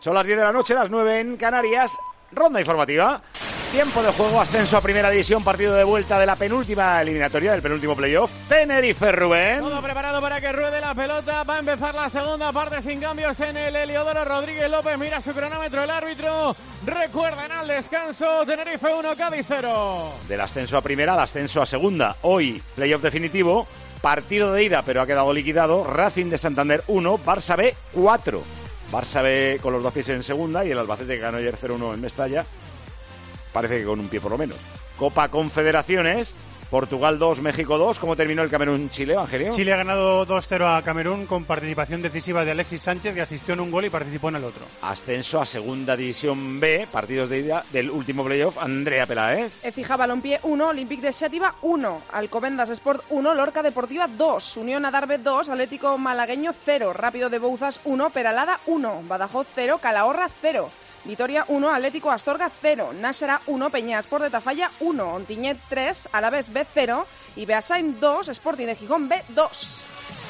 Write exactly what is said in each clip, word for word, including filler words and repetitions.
Son las diez de la noche, las nueve en Canarias. Ronda informativa. Tiempo de juego, ascenso a Primera División, partido de vuelta de la penúltima eliminatoria, del penúltimo playoff. Tenerife, Rubén. Todo preparado para que ruede la pelota. Va a empezar la segunda parte sin cambios en el Heliodoro. Rodríguez López mira su cronómetro, el árbitro. Recuerden al descanso, Tenerife uno, Cádiz cero. Del ascenso a Primera al ascenso a Segunda. Hoy, playoff definitivo. Partido de ida, pero ha quedado liquidado. Racing de Santander uno, Barça B cuatro. Barça B con los dos pies en Segunda y el Albacete que ganó ayer cero uno en Mestalla. Parece que con un pie por lo menos. Copa Confederaciones, Portugal dos, México dos. ¿Cómo terminó el Camerún-Chile, Evangelio? Chile ha ganado dos cero a Camerún con participación decisiva de Alexis Sánchez, que asistió en un gol y participó en el otro. Ascenso a Segunda División B, partidos de ida del último playoff. Andrea Peláez. Écija Balompié uno, Olympique de Xàtiva uno, Alcobendas Sport uno, Lorca Deportiva dos, Unión Adarve dos, Atlético Malagueño cero, Rápido de Bouzas uno, Peralada uno, Badajoz cero, Calahorra cero. Vitoria uno, Atlético Astorga cero, Nájera uno, Peñasport de Tafalla uno, Ontinyent tres, Alavés B cero y Beasain dos, Sporting de Gijón B dos.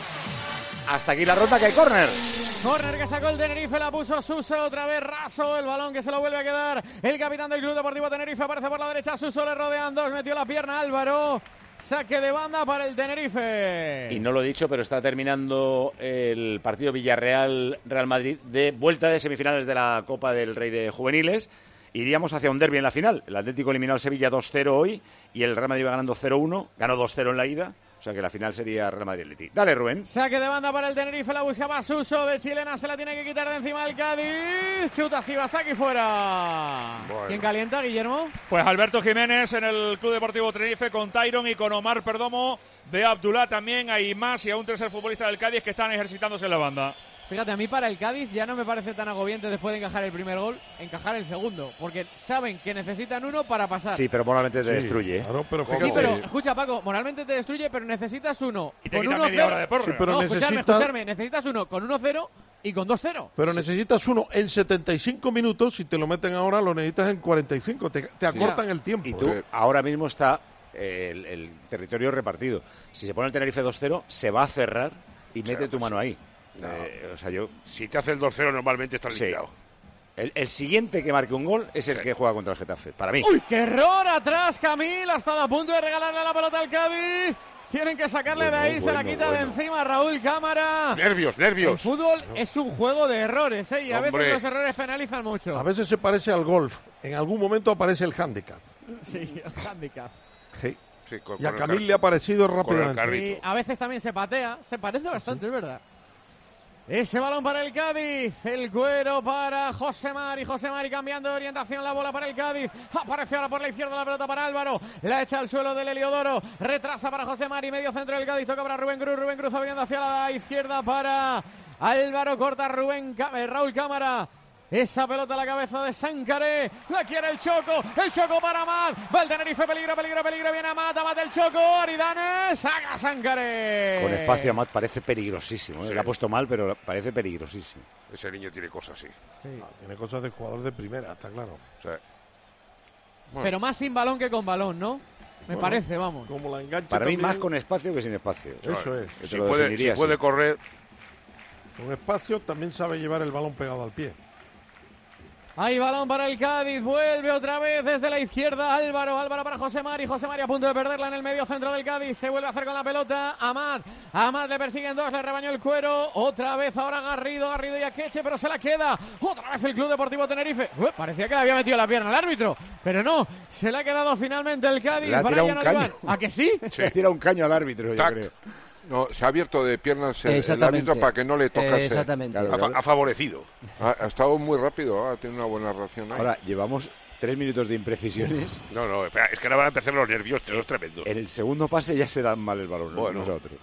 Hasta aquí la ronda, que hay córner. Córner que sacó el Tenerife, la puso Suso, otra vez Raso, el balón que se lo vuelve a quedar. El capitán del Club Deportivo Tenerife aparece por la derecha, Suso le rodean dos, metió la pierna Álvaro. Saque de banda para el Tenerife. Y no lo he dicho, pero está terminando el partido Villarreal-Real Madrid de vuelta de semifinales de la Copa del Rey de Juveniles. Iríamos hacia un derbi en la final. El Atlético eliminó al Sevilla dos cero hoy y el Real Madrid va ganando cero uno. Ganó dos cero en la ida. O sea que la final sería Real Madrid-Atleti. Dale, Rubén. Saque de banda para el Tenerife, la buscaba Suso, de chilena se la tiene que quitar de encima el Cádiz. Chuta Sibasaki fuera. Bueno. ¿Quién calienta, Guillermo? Pues Alberto Jiménez en el Club Deportivo Tenerife con Tyron y con Omar Perdomo de Abdullah también. Hay más y a un tercer futbolista del Cádiz que están ejercitándose en la banda. Fíjate, a mí para el Cádiz ya no me parece tan agobiante después de encajar el primer gol, encajar el segundo, porque saben que necesitan uno para pasar. Sí, pero moralmente te sí, destruye. Claro, pero fíjate. Sí, pero escucha, Paco, moralmente te destruye, pero necesitas uno. Y te con quita uno media hora de porra. Sí, pero no, necesitas... escucharme, escucharme, necesitas uno con uno cero y con dos cero. Pero sí. necesitas uno en setenta y cinco minutos, si te lo meten ahora lo necesitas en cuarenta y cinco, te, te acortan ya. el tiempo. Y tú, ¿eh? ahora mismo está el, el territorio repartido. Si se pone el Tenerife dos cero, se va a cerrar y mete tu mano ahí. No. Eh, o sea, yo... Si te hace el dos cero normalmente está liquidado. Sí. El, el siguiente que marque un gol es el sí. que juega contra el Getafe, para mí. ¡Uy, qué error atrás, Camil! Ha estado a punto de regalarle la pelota al Cádiz. Tienen que sacarle bueno, de ahí, bueno, se la quita bueno. de encima Raúl Cámara. Nervios, nervios. El fútbol no. es un juego de errores, ¿eh? Y a Hombre. veces los errores penalizan mucho. A veces se parece al golf. En algún momento aparece el hándicap. Sí, el hándicap. Sí. Sí, con, y a con Camil le ha parecido rápidamente. Y a veces también se patea. Se parece bastante, sí. es verdad. Ese balón para el Cádiz, el cuero para José Mari, José Mari cambiando de orientación, la bola para el Cádiz, aparece ahora por la izquierda la pelota para Álvaro, la echa al suelo del Heliodoro, retrasa para José Mari, medio centro del Cádiz, toca para Rubén Cruz, Rubén Cruz abriendo hacia la izquierda para Álvaro, corta Rubén, eh, Raúl Cámara. Esa pelota a la cabeza de Sankaré, la quiere el Choco, el Choco para Amat, va el Tenerife, peligro, peligro, peligro, viene Amat, Amat el Choco, Aridane, saca Sankaré. Con espacio Amat parece peligrosísimo, ¿eh? sí. Le ha puesto mal, pero parece peligrosísimo. Ese niño tiene cosas, sí. sí. Ah, tiene cosas de jugador de primera, está claro. Sí. Bueno. Pero más sin balón que con balón, ¿no? Me bueno, parece, vamos. Como la engancha Para también... mí más con espacio que sin espacio. Eso es. Si puede, si puede correr. Con espacio también sabe llevar el balón pegado al pie. Hay balón para el Cádiz, vuelve otra vez desde la izquierda Álvaro, Álvaro para José Mari, José Mari a punto de perderla en el medio centro del Cádiz, se vuelve a hacer con la pelota, Amat, Amat le persiguen dos, le rebañó el cuero, otra vez ahora Garrido, Garrido y Akeche, pero se la queda, otra vez el Club Deportivo Tenerife, Uy, parecía que le había metido la pierna al árbitro, pero no, se le ha quedado finalmente el Cádiz, le ha tirado un caño. ¿A que sí? sí? Le ha tirado un caño al árbitro, Tac. yo creo. No, se ha abierto de piernas el, el árbitro para que no le tocase. Exactamente. Ha, ha favorecido. Ha, ha estado muy rápido, ha tenido una buena reacción ahí. Ahora, llevamos tres minutos de imprecisiones. No, no, espera, es que ahora van a empezar los nervios, los tremendos. En el segundo pase ya se dan mal el balón, bueno. unos a otros.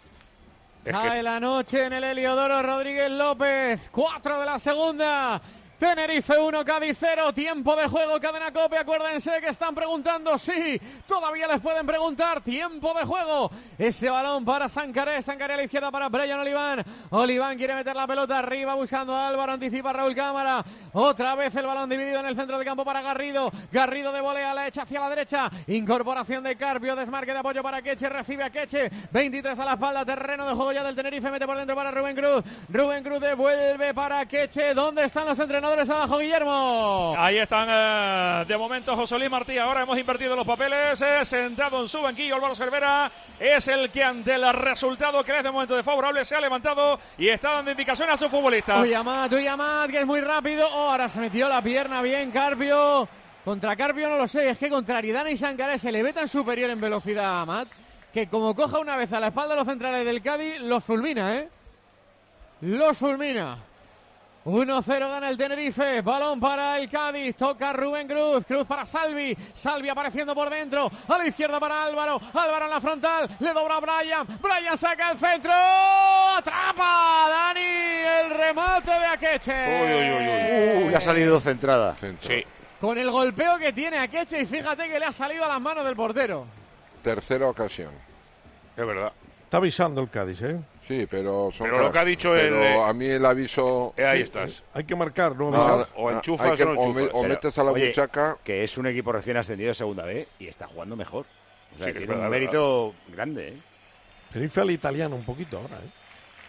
Es Cae que... la noche en el Heliodoro, Rodríguez López, cuatro de la segunda. Tenerife uno, Cádiz cero, tiempo de juego, Cadena COPE, acuérdense que están preguntando, sí, todavía les pueden preguntar, tiempo de juego, ese balón para Sancaré, Sancaré a la izquierda para Brian Oliván, Oliván quiere meter la pelota arriba buscando a Álvaro, anticipa Raúl Cámara, otra vez el balón dividido en el centro de campo para Garrido, Garrido de volea, la echa hacia la derecha, incorporación de Carpio, desmarque de apoyo para Queche, recibe a Queche, veintitrés a la espalda, terreno de juego ya del Tenerife, mete por dentro para Rubén Cruz, Rubén Cruz devuelve para Queche, ¿dónde están los entrenadores abajo, Guillermo? Ahí están eh, de momento José Luis Martí. Ahora hemos invertido los papeles. Eh, sentado en su banquillo, Álvaro Cervera es el que ante el resultado que es de momento desfavorable se ha levantado y está dando indicaciones a sus futbolistas. Uy, Amat, uy, Amat, que es muy rápido. Oh, ahora se metió la pierna bien Carpio. Contra Carpio no lo sé, es que contra Aridane y Sancaré se le ve tan superior en velocidad a Amat que como coja una vez a la espalda de los centrales del Cádiz, los fulmina, ¿eh? Los fulmina. uno cero gana el Tenerife, balón para el Cádiz, toca Rubén Cruz, Cruz para Salvi, Salvi apareciendo por dentro, a la izquierda para Álvaro, Álvaro en la frontal, le dobra a Brian, Brian saca el centro, atrapa Dani, el remate de Akeche. Uy, uy, uy, uy. Uh, le ha salido centrada. Centro. Sí. Con el golpeo que tiene Akeche y fíjate que le ha salido a las manos del portero. Tercera ocasión. Es verdad. Está avisando el Cádiz, ¿eh? Sí, pero... Son Pero lo que ha dicho pero el... a mí el aviso... Eh, ahí Sí, estás. Hay que marcar, ¿no? No, Avisar. o no, enchufas hay que- o no o me- enchufas. o metes a la Oye, buchaca... que es un equipo recién ascendido de segunda B y está jugando mejor. O sea, Sí, que que es tiene verdad, un mérito grande, ¿eh? Tenerife al italiano un poquito ahora, ¿eh?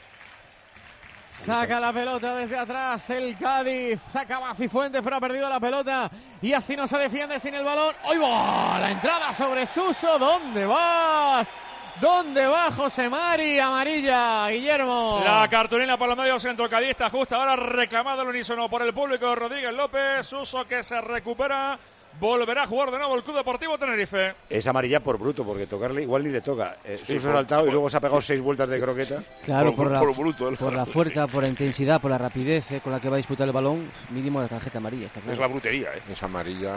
Saca la pelota desde atrás el Cádiz, saca Bacifuentes pero ha perdido la pelota y así no se defiende sin el balón. ¡Ay, va! La entrada sobre Suso, ¿dónde vas? ¿Dónde va José Mari? Amarilla, Guillermo. La cartulina por los medios centrocadistas, justo ahora reclamado al unísono por el público. Rodríguez López, Suso que se recupera. Volverá a jugar de nuevo el Club Deportivo Tenerife. Es amarilla por bruto, porque tocarle igual ni le toca. Eh, Sí, Suso por- saltado y por- luego se ha pegado seis vueltas de croqueta. Claro, Por- por, la, por bruto, el por la Fernando, fuerza, sí. por la intensidad, por la rapidez eh, con la que va a disputar el balón, mínimo de tarjeta amarilla, está Es claro. la brutería, ¿eh? Es amarilla...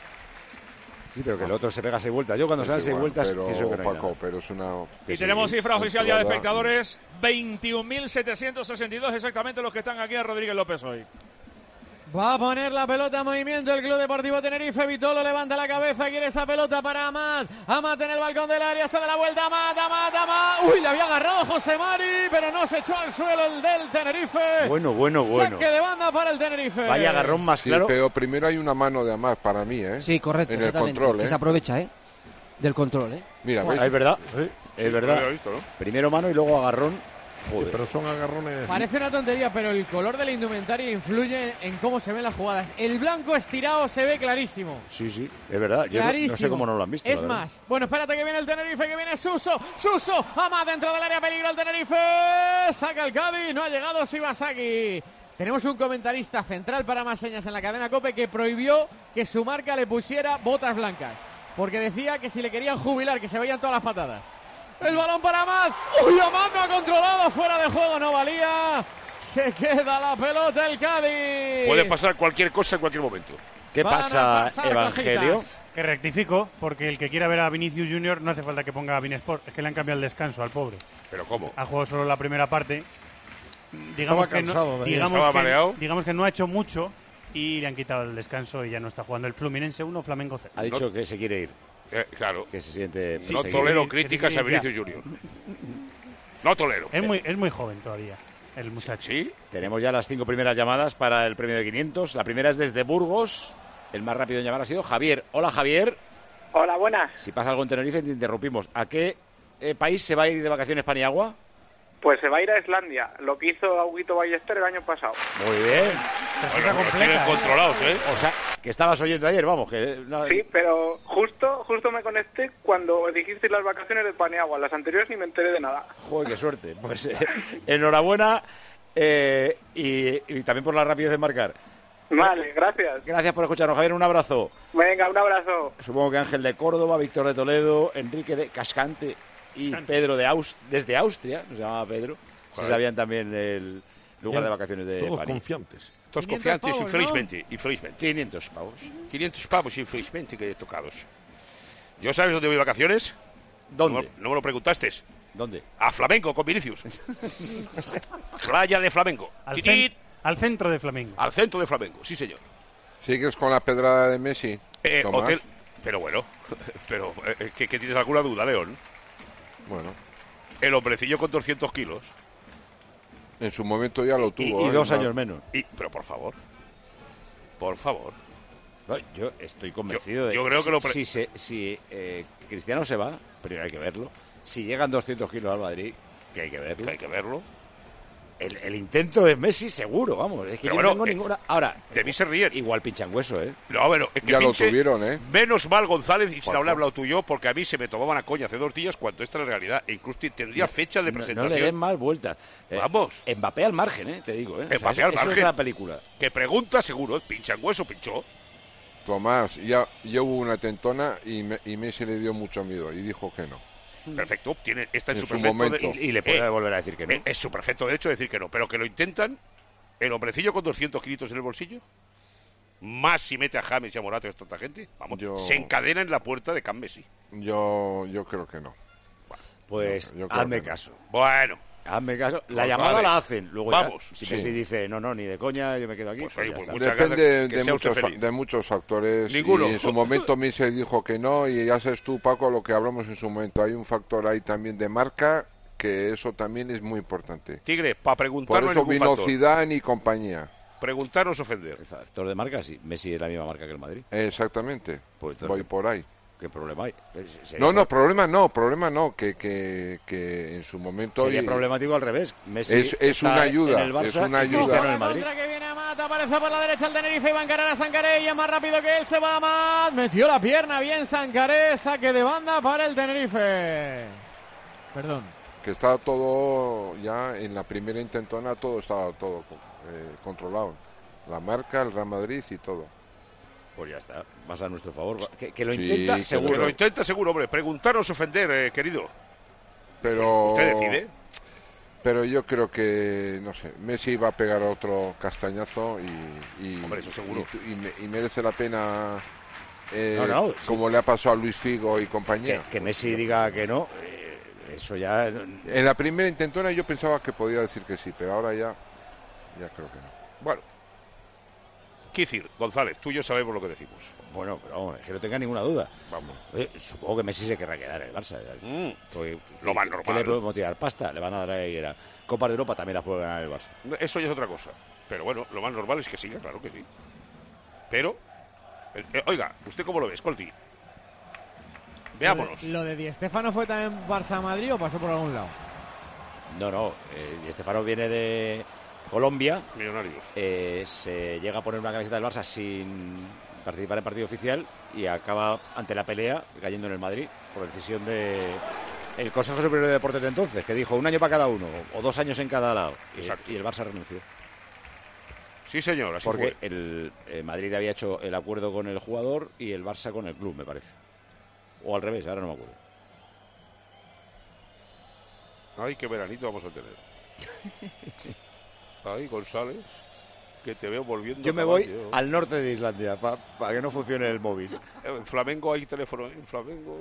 Sí, pero que el otro se pega seis vueltas. Yo cuando es se dan seis igual, vueltas pero, pienso que no hay Paco, nada. pero es una... Que Y sí. tenemos cifra oficial ya de Entrada. espectadores. veintiún mil setecientos sesenta y dos exactamente los que están aquí en Rodríguez López hoy. Va a poner la pelota en movimiento el Club Deportivo Tenerife. Vitolo levanta la cabeza, quiere esa pelota para Amat. Amat en el balcón del área, se da la vuelta. Amat, Amat, Amat. Uy, le había agarrado José Mari, pero no se echó al suelo el del Tenerife. Bueno, bueno, bueno. Saque de banda para el Tenerife. Vaya agarrón más Sí, claro. pero primero hay una mano de Amat para mí, ¿eh? Sí, correcto, En el exactamente, control, que ¿eh? se aprovecha, ¿eh? Del control, ¿eh? Mira, Ah, ¿ves? es verdad. Sí, Es Sí, verdad. lo había visto, ¿no? Primero mano y luego agarrón. sí, Joder. pero son agarrones. Parece una tontería, pero el color de la indumentaria influye en cómo se ven las jugadas. El blanco estirado se ve clarísimo. Sí, sí, es verdad. Yo no, Clarísimo. no sé cómo no lo han visto. Es la verdad. más, bueno, espérate que viene el Tenerife, que viene Suso. Suso, Amat dentro del área, peligro el Tenerife. Saca el Cádiz, no ha llegado Shibasaki. Tenemos un comentarista central para más señas en la cadena COPE que prohibió que su marca le pusiera botas blancas. Porque decía que si le querían jubilar, que se veían todas las patadas. El balón para Amat. ¡Uy, Amat no ha controlado! Fuera de juego, no valía. Se queda la pelota el Cádiz. Puede pasar cualquier cosa en cualquier momento. ¿Qué Van a pasa, pasar Evangelio? cositas. Que rectifico, porque el que quiera ver a Vinicius Junior no hace falta que ponga a Vinesport. Es que le han cambiado el descanso al pobre. ¿Pero cómo? Ha jugado solo la primera parte. Digamos, Estaba que no, cansado de ahí. digamos, Estaba que, mareado. digamos que no ha hecho mucho y le han quitado el descanso y ya no está jugando el Fluminense uno, Flamengo cero. Ha dicho que se quiere ir, Eh, claro. que se siente... no seguir. tolero que críticas sí, a ya. Vinicius Junior. No tolero. Es muy, es muy joven todavía, el muchacho. ¿Sí? Tenemos ya las cinco primeras llamadas para el premio de quinientos. La primera es desde Burgos. El más rápido en llamar ha sido Javier. Hola, Javier. Hola, buenas. Si pasa algo en Tenerife, te interrumpimos. ¿A qué eh, país se va a ir de vacaciones Paniagua? Pues se va a ir a Islandia, lo que hizo Auguito Ballester el año pasado. Muy bien. Tarjeta Los completa, tienen ¿eh? controlados, ¿eh? O sea, que estabas oyendo ayer, vamos. que no- Sí, pero justo justo me conecté cuando dijisteis las vacaciones de Paniagua. Las anteriores ni me enteré de nada. Joder, qué suerte. Pues eh, enhorabuena eh, y, y también por la rapidez de marcar. Vale, gracias. Gracias por escucharnos, Javier. Un abrazo. Venga, un abrazo. Supongo que Ángel de Córdoba, Víctor de Toledo, Enrique de Cascante y Pedro de Aus desde Austria, nos llamaba Pedro. Se Joder. sabían también el lugar de vacaciones de Todos París. confiantes. Todos quinientos confiantes, pavos, ¿no? infelizmente. Infelizmente. quinientos pavos. quinientos pavos, infelizmente, que tocados. ¿Yo sabes dónde voy de vacaciones? ¿Dónde? No, no me lo preguntaste. ¿Dónde? A Flamenco con Vinicius. Playa de Flamenco. Al, Titit. cen- Al centro de Flamengo. Al centro de Flamengo, sí señor. ¿Sigues con la pedrada de Messi? Eh, Tomás? hotel, pero bueno, pero eh, ¿que, que tienes alguna duda, León? Bueno, El hombrecillo con doscientos kilos. en su momento ya lo Y, tuvo. y ¿eh? dos No- años menos. Y, pero por favor, por favor. No, yo estoy convencido Yo- de yo creo que lo pre- si, se, si eh, Cristiano se va, primero hay que verlo. Si llegan doscientos kilos al Madrid, que hay que verlo. Que hay que verlo. El, el intento de Messi seguro, vamos. Es que Pero yo bueno, no tengo eh, ninguna... Ahora, De mí se ríen. igual pinchan hueso, ¿eh? No, bueno, es que Ya lo pinche- tuvieron, ¿eh? Menos mal, González, y sin Juanjo. haber hablado tú y yo, porque a mí se me tomaban a coña hace dos días cuando esta es la realidad. E incluso tendría fecha de No, presentación. no le den más vueltas. Eh, Vamos. Mbappé al margen, ¿eh? Te digo, ¿eh? O sea, Mbappé eso- al eso margen. es la película. Que pregunta seguro, pinchan hueso, pinchó. Tomás, ya, ya hubo una tentona y, me- y Messi le dio mucho miedo y dijo que no. Perfecto, tiene, está en, En su su perfecto momento. de- Y, y le puede Eh, volver a decir que no. eh, es su perfecto derecho decir que no, pero que lo intentan. El hombrecillo con doscientos kilitos en el bolsillo, más si mete a James y a Morata y a tanta gente, vamos, Yo- se encadena en la puerta de Can Messi. Yo, yo creo que no. Pues yo creo hazme que no. caso. Bueno, Hazme caso. La Pues llamada vale. la hacen. Luego ya, Vamos. si Sí. Messi dice, no, no, ni de coña, yo me quedo aquí. Pues pues oye, ya pues está. muchas Depende gracias, que de sea usted muchos, feliz. de muchos factores. Ninguno. Y en su momento Messi dijo que no y ya sabes tú, Paco, lo que hablamos en su momento. Hay un factor ahí también de marca que eso también es muy importante. Tigre, para Por preguntar no hay eso ningún vino factor. Zidane y compañía. Preguntar no es ofender. El factor de marca, sí. Messi es la misma marca que el Madrid. Exactamente. Pues entonces, Voy por ahí. ¿qué problema hay? Eh, sería No, no, pro- problema no, problema no, que, que, que en su momento... Sería y- problemático al revés. Messi Es- es está una ayuda, en el Barça es una y ayuda. Cristiano en La el Madrid. contra que viene Amat, aparece por la derecha el Tenerife y va a encarar a Sangaré y es más rápido que él, se va Amat, metió la pierna bien Sangaré, saque de banda para el Tenerife. Perdón. que estaba todo ya en la primera intentona, todo estaba todo eh, controlado. La marca, el Real Madrid y todo. Pues ya está, vas a nuestro favor. Que, que lo Sí, intenta, que Que seguro. lo intenta seguro, hombre. Preguntar no es ofender, eh, querido. Pero Usted decide. Pero yo creo que, no sé, Messi va a pegar otro castañazo y, y, Hombre, eso seguro. y, y me- y merece la pena, eh, No, no, sí. como le ha pasado a Luis Figo y Que, compañía. que Messi diga que no, eh, eso ya... En la primera intentona yo pensaba que podía decir que sí, pero ahora ya, ya creo que no. Bueno. Kicir, González, tú y yo sabemos lo que decimos. Bueno, pero vamos, es que no tenga ninguna duda. Vamos. Eh, supongo que Messi se querrá quedar en el Barça. ya. Mm. Porque, Lo más ¿qué- normal. ¿Qué le puede motivar? Pasta, le van a dar a Higuera. Copa de Europa también la puede ganar el Barça. Eso ya es otra cosa. Pero bueno, lo más normal es que siga, claro que sí. Pero, eh, eh, oiga, ¿usted cómo lo ve, Colti? Veámonos. ¿Lo de Di Stéfano fue también Barça-Madrid o pasó por algún lado? No, no, eh, Di Stéfano viene de Colombia. Millonarios. Eh, se llega a poner una camiseta del Barça sin participar en partido oficial y acaba ante la pelea cayendo en el Madrid por decisión de el Consejo Superior de Deportes de entonces, que dijo un año para cada uno o dos años en cada lado. Y, Exacto. y el Barça renunció. Sí, señor, así Porque fue. el, el Madrid había hecho el acuerdo con el jugador y el Barça con el club, me parece. O al revés, ahora no me acuerdo. Ay, qué veranito vamos a tener. Ay, González, que te veo volviendo. Yo me caballo. voy al norte de Islandia para que no funcione el móvil. En Flamengo hay teléfono, en Flamengo.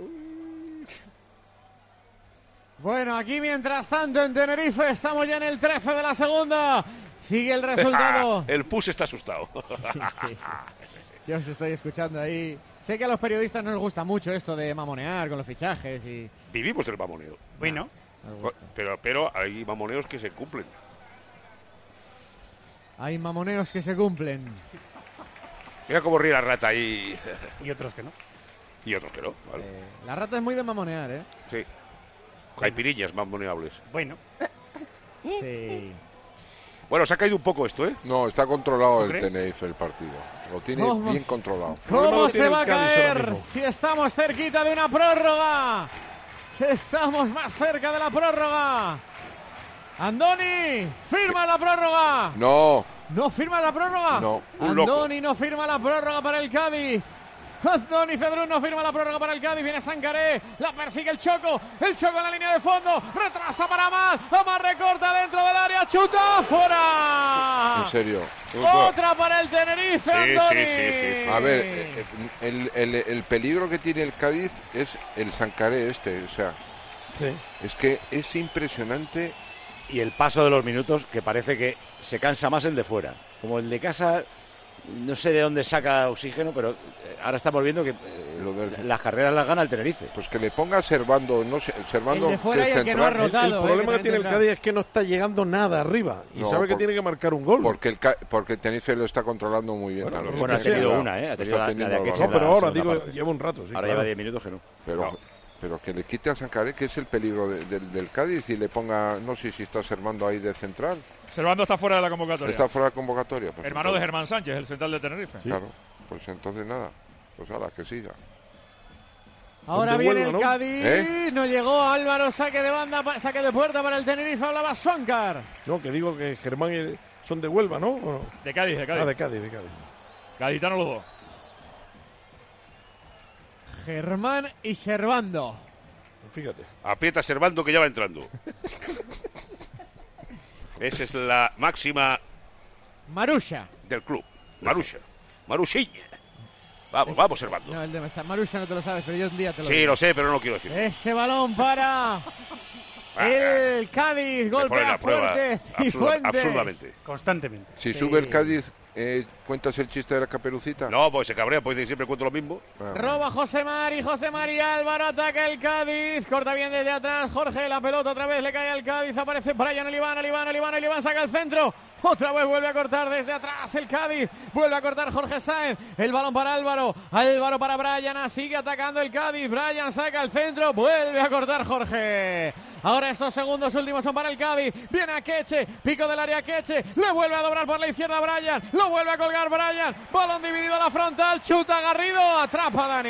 Bueno, aquí mientras tanto en Tenerife estamos ya en el trece de la segunda. Sigue el resultado. El Pus está asustado. Sí, sí, sí. Yo os estoy escuchando ahí. Sé que a los periodistas no les gusta mucho esto de mamonear con los fichajes y... Vivimos del mamoneo. Bueno, no les gusta. Pero, pero hay mamoneos que se cumplen. Hay mamoneos que se cumplen. Mira cómo ríe la rata ahí. y otros que no. Y otros que no, ¿vale? Eh, la rata es muy de mamonear, ¿eh? Sí. Hay pirillas mamoneables. Bueno, Sí. Bueno, se ha caído un poco esto, ¿eh? No, está controlado ¿Tú el crees? Tenerife el partido. Lo tiene ¿Cómo bien se- controlado. ¿Cómo lo se tiene va a el Cádiz ahora caer mismo. si estamos cerquita de una prórroga? Estamos más cerca de la prórroga. Andoni, firma la prórroga. No, ¿No firma la prórroga? No. Un loco. Andoni no firma la prórroga para el Cádiz. Andoni Cedrún no firma la prórroga para el Cádiz. Viene Sangaré, la persigue el Choco. El Choco en la línea de fondo. Retrasa para Amat. Amat recorta dentro del área. ¡Chuta! ¡Fuera! en serio. Otra para el Tenerife, Sí, Andoni. sí, sí, sí, sí. A ver, eh, el, el, el peligro que tiene el Cádiz es el Sancaré este. O sea, Sí. es que es impresionante. Y el paso de los minutos, que parece que se cansa más el de fuera. Como el de casa, no sé de dónde saca oxígeno, pero eh, ahora estamos viendo que eh, Lo del- las carreras las gana el Tenerife. Pues que le ponga Servando, no sé, Servando El de fuera que y es el que no ha central. rotado. El eh, problema que que tiene el tendrá. Cádiz es que no está llegando nada arriba y No, sabe que por- tiene que marcar un gol. Porque el, ca- porque el Tenerife lo está controlando muy bien. Bueno, también. Bueno, ha que tenido sea, una, ¿eh? Ha está tenido la, la de teniendo Akeche balón. No, en pero la ahora, segunda digo, parte. lleva un rato. Sí, Ahora claro. lleva diez minutos que no. Pero, No. pero que le quite a Sancaré, que es el peligro de- del- del Cádiz, y le ponga, no sé si está Servando ahí de central. Servando está fuera de la convocatoria. Está fuera de convocatoria. Pues Hermano de entonces- Germán Sánchez, el central de Tenerife. Claro, pues entonces nada. Pues ahora, que siga. Ahora Son de viene Huelva, el ¿no? Cádiz. ¿Eh? No llegó Álvaro, saque de banda, pa- saque de puerta para el Tenerife. Hablaba Soncar. No, que digo que Germán y- son de Huelva, ¿no? ¿O no? De Cádiz, de Cádiz. Ah, de Cádiz, de Cádiz. Gaditano los dos. Germán y Servando. Fíjate. Aprieta Servando que ya va entrando. Esa es la máxima Marusha. del club. Marusha. Marusiña. Vamos, vamos, Servando. No, el de Marusha no te lo sabes, pero yo un día te lo Sí, digo. lo sé, pero no lo quiero decir. Ese balón para Ah, el Cádiz. Me ponen Golpea la prueba fuerte. absurda- Cifuentes. absurdamente. Constantemente. Si Sí. sube el Cádiz, eh, ¿cuentas el chiste de la Caperucita? No, pues se cabrea, pues siempre cuento lo mismo. Ah, Roba José Mari, José Mari Álvaro, ataca el Cádiz, corta bien desde atrás, Jorge, la pelota otra vez le cae al Cádiz, aparece Brian Oliván, Oliván, Oliván, Oliván, saca el centro, otra vez vuelve a cortar desde atrás el Cádiz, vuelve a cortar Jorge Sáenz, el balón para Álvaro, Álvaro para Brian, sigue atacando el Cádiz, Brian saca el centro, vuelve a cortar Jorge. Ahora estos segundos últimos son para el Cádiz, viene a Queche, pico del área Queche, le vuelve a doblar por la izquierda Brian, lo vuelve a colgar Brian, balón dividido a la frontal, chuta Garrido, atrapa Dani.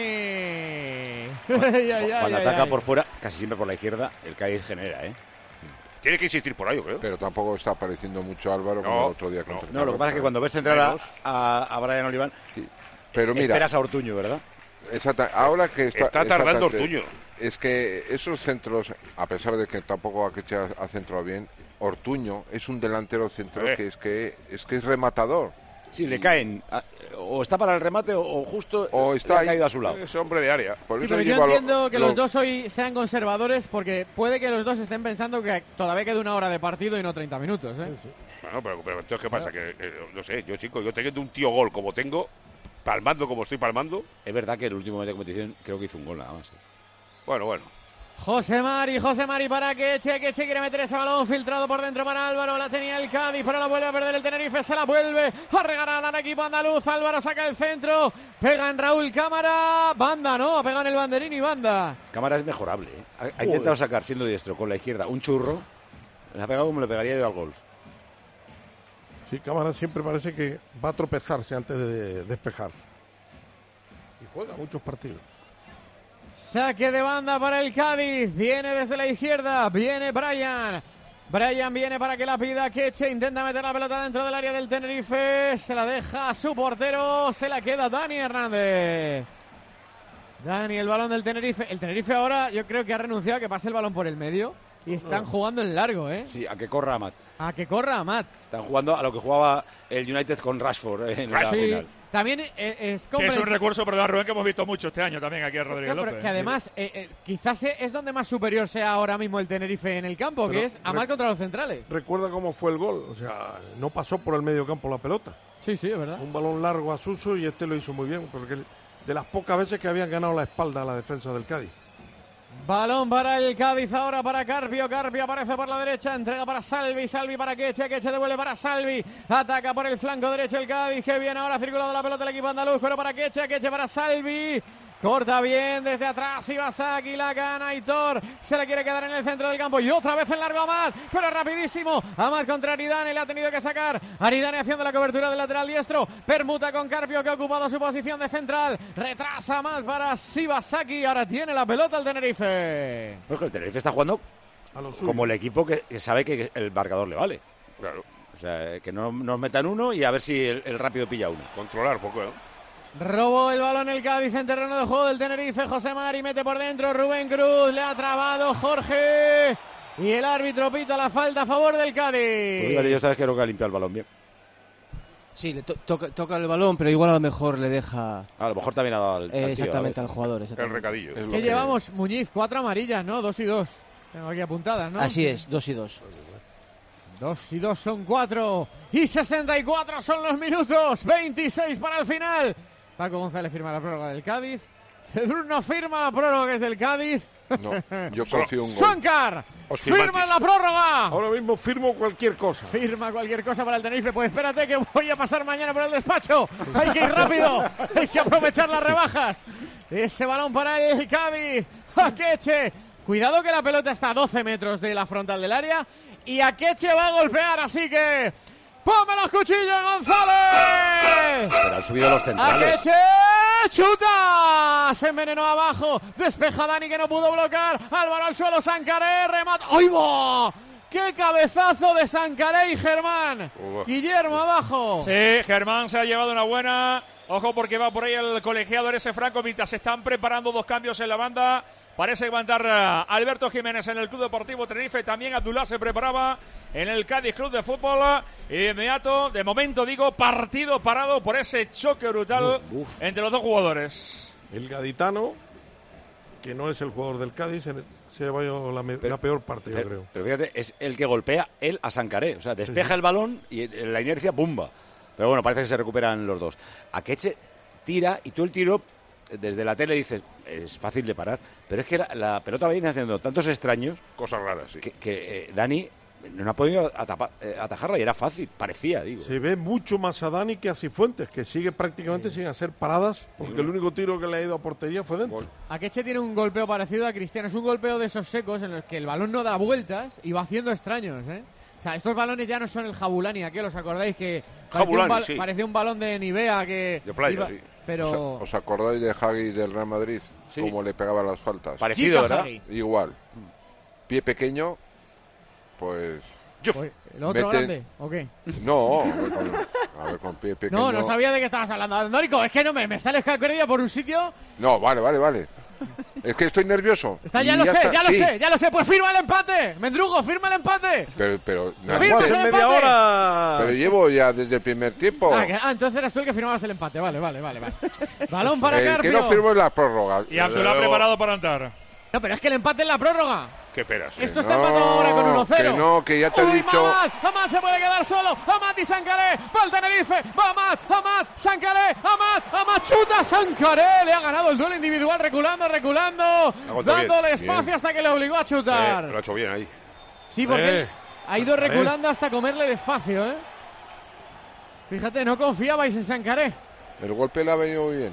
Ay, ay, ay, Cuando ay, ataca ay. por fuera, casi siempre por la izquierda, el Cádiz genera, ¿eh? Tiene que insistir por ahí, yo creo. Pero tampoco está apareciendo mucho Álvaro como No, el otro día no. contra el No, lo que pasa es que cuando ves centrar a, Menos. a, a Brian Oliván, Sí. Pero mira, esperas a Ortuño, ¿verdad? exacta- ahora que está, Está tardando exactamente, Ortuño. Es que esos centros, a pesar de que tampoco Akeche ha, ha centrado bien, Ortuño es un delantero centro Eh. que es que es que es rematador. Sí, le caen. a- o está para el remate o, o justo O le está ha ahí. caído a su lado. Es hombre de área. Por Sí, eso pero yo lleva lo- entiendo que lo- los dos hoy sean conservadores porque puede que los dos estén pensando que todavía queda una hora de partido y no treinta minutos, ¿eh? Bueno, pero, pero entonces, ¿qué pasa? Que, que, no sé, yo, chico, yo teniendo un tío gol como tengo, palmando como estoy palmando, Es verdad que el último mes de competición creo que hizo un gol nada más. ¿eh? bueno, bueno. José Mari, José Mari para Queche, Queche quiere meter ese balón filtrado por dentro para Álvaro, la tenía el Cádiz, pero la vuelve a perder el Tenerife, se la vuelve a regalar al equipo andaluz, Álvaro saca el centro, pega en Raúl Cámara, banda, ¿no? Pega en el banderín y banda. Cámara es mejorable, ¿eh? Ha, ha intentado sacar, siendo diestro, con la izquierda, un churro. Le ha pegado como le pegaría yo al golf. Sí, Cámara siempre parece que va a tropezarse antes de despejar. Y juega muchos partidos. Saque de banda para el Cádiz. Viene desde la izquierda. Viene Brian. Brian viene para que la pida Queche. Intenta meter la pelota dentro del área del Tenerife. Se la deja a su portero. Se la queda Dani Hernández. Dani, el balón del Tenerife. El Tenerife ahora yo creo que ha renunciado a que pase el balón por el medio. Y están jugando en largo, ¿eh? Sí, a que corra Amat. A que corra Amat. Están jugando a lo que jugaba el United con Rashford eh, en la Sí, final. también eh, es Que es un comprensi- recurso, perdón, Rubén, que hemos visto mucho este año también aquí a Rodríguez No, pero López. que además eh, eh, quizás es donde más superior sea ahora mismo el Tenerife en el campo, Pero que es Amat re- contra los centrales. Recuerda cómo fue el gol. O sea, no pasó por el medio campo la pelota. Sí, sí, es verdad. Un balón largo a Suso y este lo hizo muy bien. Porque de las pocas veces que habían ganado la espalda a la defensa del Cádiz. Balón para el Cádiz ahora para Carpio. Carpio aparece por la derecha. Entrega para Salvi. Salvi para Queche. Queche devuelve para Salvi. Ataca por el flanco derecho el Cádiz. Que viene ahora circulando la pelota el equipo andaluz. Pero para Queche. Queche para Salvi. Corta bien desde atrás. Ibasaki la gana Aitor. Se le quiere quedar en el centro del campo. Y otra vez en largo Amat. Pero rapidísimo. Amat contra Aridane. Le ha tenido que sacar. Aridane haciendo la cobertura del lateral diestro. Permuta con Carpio que ha ocupado su posición de central. Retrasa Amat para Shibasaki. Ahora tiene la pelota el Tenerife. Pues que el Tenerife está jugando A lo suyo. como el equipo que, que sabe que el marcador le vale. Claro. O sea, que no nos metan uno y a ver si el, el rápido pilla uno. Controlar poco, ¿eh? Robó el balón el Cádiz en terreno de juego del Tenerife. José Mari mete por dentro. Rubén Cruz le ha trabado Jorge. Y el árbitro pita la falta a favor del Pues Cádiz. fíjate, yo esta vez creo que ha limpiado el balón bien. Sí, le to- toca, toca el balón, pero igual a lo mejor le deja A lo mejor también ha dado al, al eh, tío, exactamente a al ver. jugador. El Exactamente. recadillo. Es lo ¿Qué que- llevamos, Muñiz? Cuatro amarillas, ¿no? Dos y dos. Tengo aquí apuntadas, ¿no? Así es, dos y dos. Dos y dos son cuatro. Y sesenta y cuatro son los minutos. veintiséis para el final. Paco González firma la prórroga del Cádiz. Cedrún no firma la prórroga que es del Cádiz. No, yo confío un gol. Sancar, firma la prórroga. Ahora mismo firmo cualquier cosa. Firma cualquier cosa para el Tenerife. Pues espérate que voy a pasar mañana por el despacho. Hay que ir rápido. Hay que aprovechar las rebajas. Ese balón para el Cádiz. Akeche. Cuidado que la pelota está a doce metros de la frontal del área. Y Akeche va a golpear, así que... ¡Ponme los cuchillos, González! Pero han subido los centrales. ¡Akeche! ¡Chuta! Se envenenó abajo. Despeja Dani que no pudo bloquear. Álvaro al suelo, Sancaré, remata. ¡Ay, va! ¡Qué cabezazo de Sancaré y Germán! Uf. Guillermo abajo. Sí, Germán se ha llevado una buena. Ojo porque va por ahí el colegiado ese Franco mientras se están preparando dos cambios en la banda. Parece levantar uh, Alberto Jiménez en el Club Deportivo Tenerife. También Abdullah se preparaba en el Cádiz Club de Fútbol. Y de inmediato, de momento digo, partido parado por ese choque brutal uf, uf. entre los dos jugadores. El gaditano, que no es el jugador del Cádiz, se va la, pero, la peor parte, pero, yo creo. Pero fíjate, es el que golpea él a Sancaré. O sea, despeja sí, sí. el balón y en la inercia, ¡bumba! Pero bueno, parece que se recuperan los dos. Akeche tira y tú el tiro... Desde la tele dices, es fácil de parar, pero es que la, la pelota viene haciendo tantos extraños, cosas raras, sí, que, que eh, Dani no ha podido atapa, eh, atajarla y era fácil, parecía, digo. Se ve mucho más a Dani que a Cifuentes, que sigue prácticamente sí. sin hacer paradas, porque sí. el único tiro que le ha ido a portería fue dentro. Akeche tiene un golpeo parecido a Cristiano, es un golpeo de esos secos en los que el balón no da vueltas y va haciendo extraños, ¿eh? O sea, estos balones ya no son el Jabulani, aquel, ¿os acordáis? Que parecía, Jabulani, un, sí. parecía un balón de Nivea que... De playa, iba, sí. Pero... ¿Os acordáis de Hagi del Real Madrid? Sí. Cómo le pegaba las faltas. Parecido, ¿verdad? Hagi. Igual. Pie pequeño, pues... ¿El otro meten... grande o qué? No, a ver, con, a ver, con pie pequeño... No, no sabía de qué estabas hablando. Andónico, es que no me, me sales calcorilla por un sitio... No, vale, vale, vale. Es que estoy nervioso. Está, ya lo ya sé, está. ya lo sí. sé, ya lo sé. Pues firma el empate. Mendrugo, firma el empate. Pero, pero... No, firma el empate. Media hora. Pero llevo ya desde el primer tiempo. Ah, que, ah, entonces eras tú el que firmabas el empate. Vale, vale, vale. vale. Balón para el Carpio. El que no firmo es la prórroga. Y Abdullah Pero... preparado para entrar. No, pero es que el empate es la prórroga. ¿Qué esperas? Esto está no, empatado ahora con uno cero. Que no, que ya te he Uy, dicho... Amat, Amat se puede quedar solo. Amat y Sancaré. Va el Tenerife. Va Amat, Amat, Sancaré. Amat, Amat, chuta Sancaré. Le ha ganado el duelo individual reculando, reculando. Dándole bien, espacio bien. hasta que le obligó a chutar. Eh, lo ha hecho bien ahí. Sí, porque eh, ha ido reculando eh. hasta comerle el espacio, ¿eh? Fíjate, no confiabais en Sancaré. El golpe le ha venido muy bien.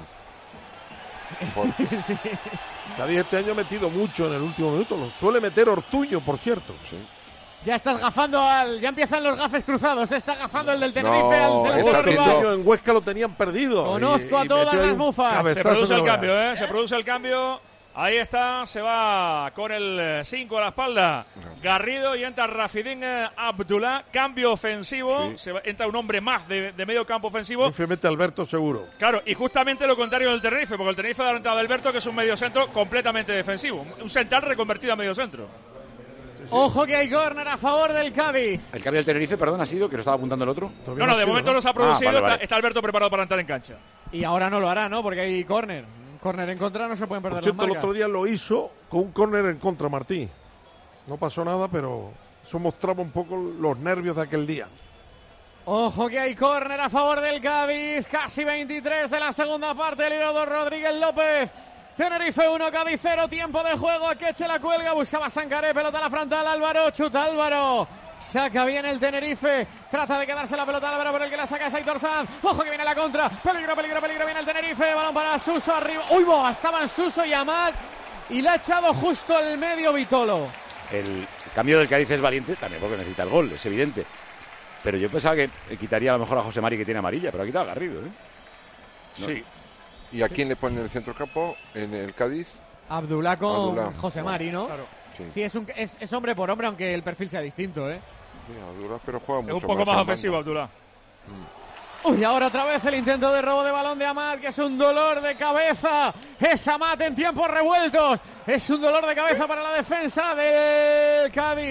sí. Cádiz este año ha metido mucho en el último minuto. Lo suele meter Ortuño, por cierto. Sí. Ya estás gafando al... Ya empiezan los gafes cruzados. Se está gafando el del Tenerife no, al del rival. En Huesca lo tenían perdido. Conozco y, a y todas las bufas. Se produce el cambio, ¿eh? Se produce el cambio. Ahí está, se va con el cinco a la espalda Garrido y entra Rafidín Abdullah, cambio ofensivo, sí. se va, entra un hombre más de, de medio campo ofensivo. Infelizmente Alberto seguro. Claro, y justamente lo contrario del Tenerife, porque el Tenerife da la entrada de Alberto, que es un medio centro completamente defensivo, un central reconvertido a medio centro. Sí, sí. Ojo que hay córner a favor del Cádiz. El cambio del Tenerife, perdón, ha sido que lo estaba apuntando el otro. No, no, de momento ¿no? no se ha producido, ah, vale, vale. Está, está Alberto preparado para entrar en cancha. Y ahora no lo hará, ¿no? Porque hay córner. Córner en contra, no se pueden perder Por cierto, las marcas. El otro día lo hizo con un córner en contra, Martí. No pasó nada, pero eso mostraba un poco los nervios de aquel día. Ojo que hay córner a favor del Cádiz. Casi veintitrés de la segunda parte. El hilo de Rodríguez López. Tenerife uno, Cádiz cero. Tiempo de juego. Akeche la cuelga. Buscaba Sancaré. Pelota a la frontal. Álvaro. Chuta Álvaro. Saca bien el Tenerife. Trata de quedarse la pelota Álvaro, por el que la saca es Aitor Sanz. Ojo que viene la contra. Peligro, peligro, peligro. Viene el Tenerife. Balón para Suso arriba. Uy, bo, estaban Suso y Amat. Y le ha echado justo el medio Vitolo. El cambio del Cádiz es valiente también porque necesita el gol, es evidente. Pero yo pensaba que quitaría a lo mejor a José Mari, que tiene amarilla, pero ha quitado a Garrido, ¿eh? No. Sí. ¿Y a quién le pone en el centrocampo en el Cádiz? Abdullah con Abdullah. José Mari, ¿no? Claro. Sí, sí es, un, es, es hombre por hombre, aunque el perfil sea distinto, ¿eh? Sí, Abdullah, pero juega mucho es un poco más, más ofensivo, Abdullah. Mm. Uy, ahora otra vez el intento de robo de balón de Amat, que es un dolor de cabeza. Es Amat en tiempos revueltos. Es un dolor de cabeza para la defensa del Cádiz.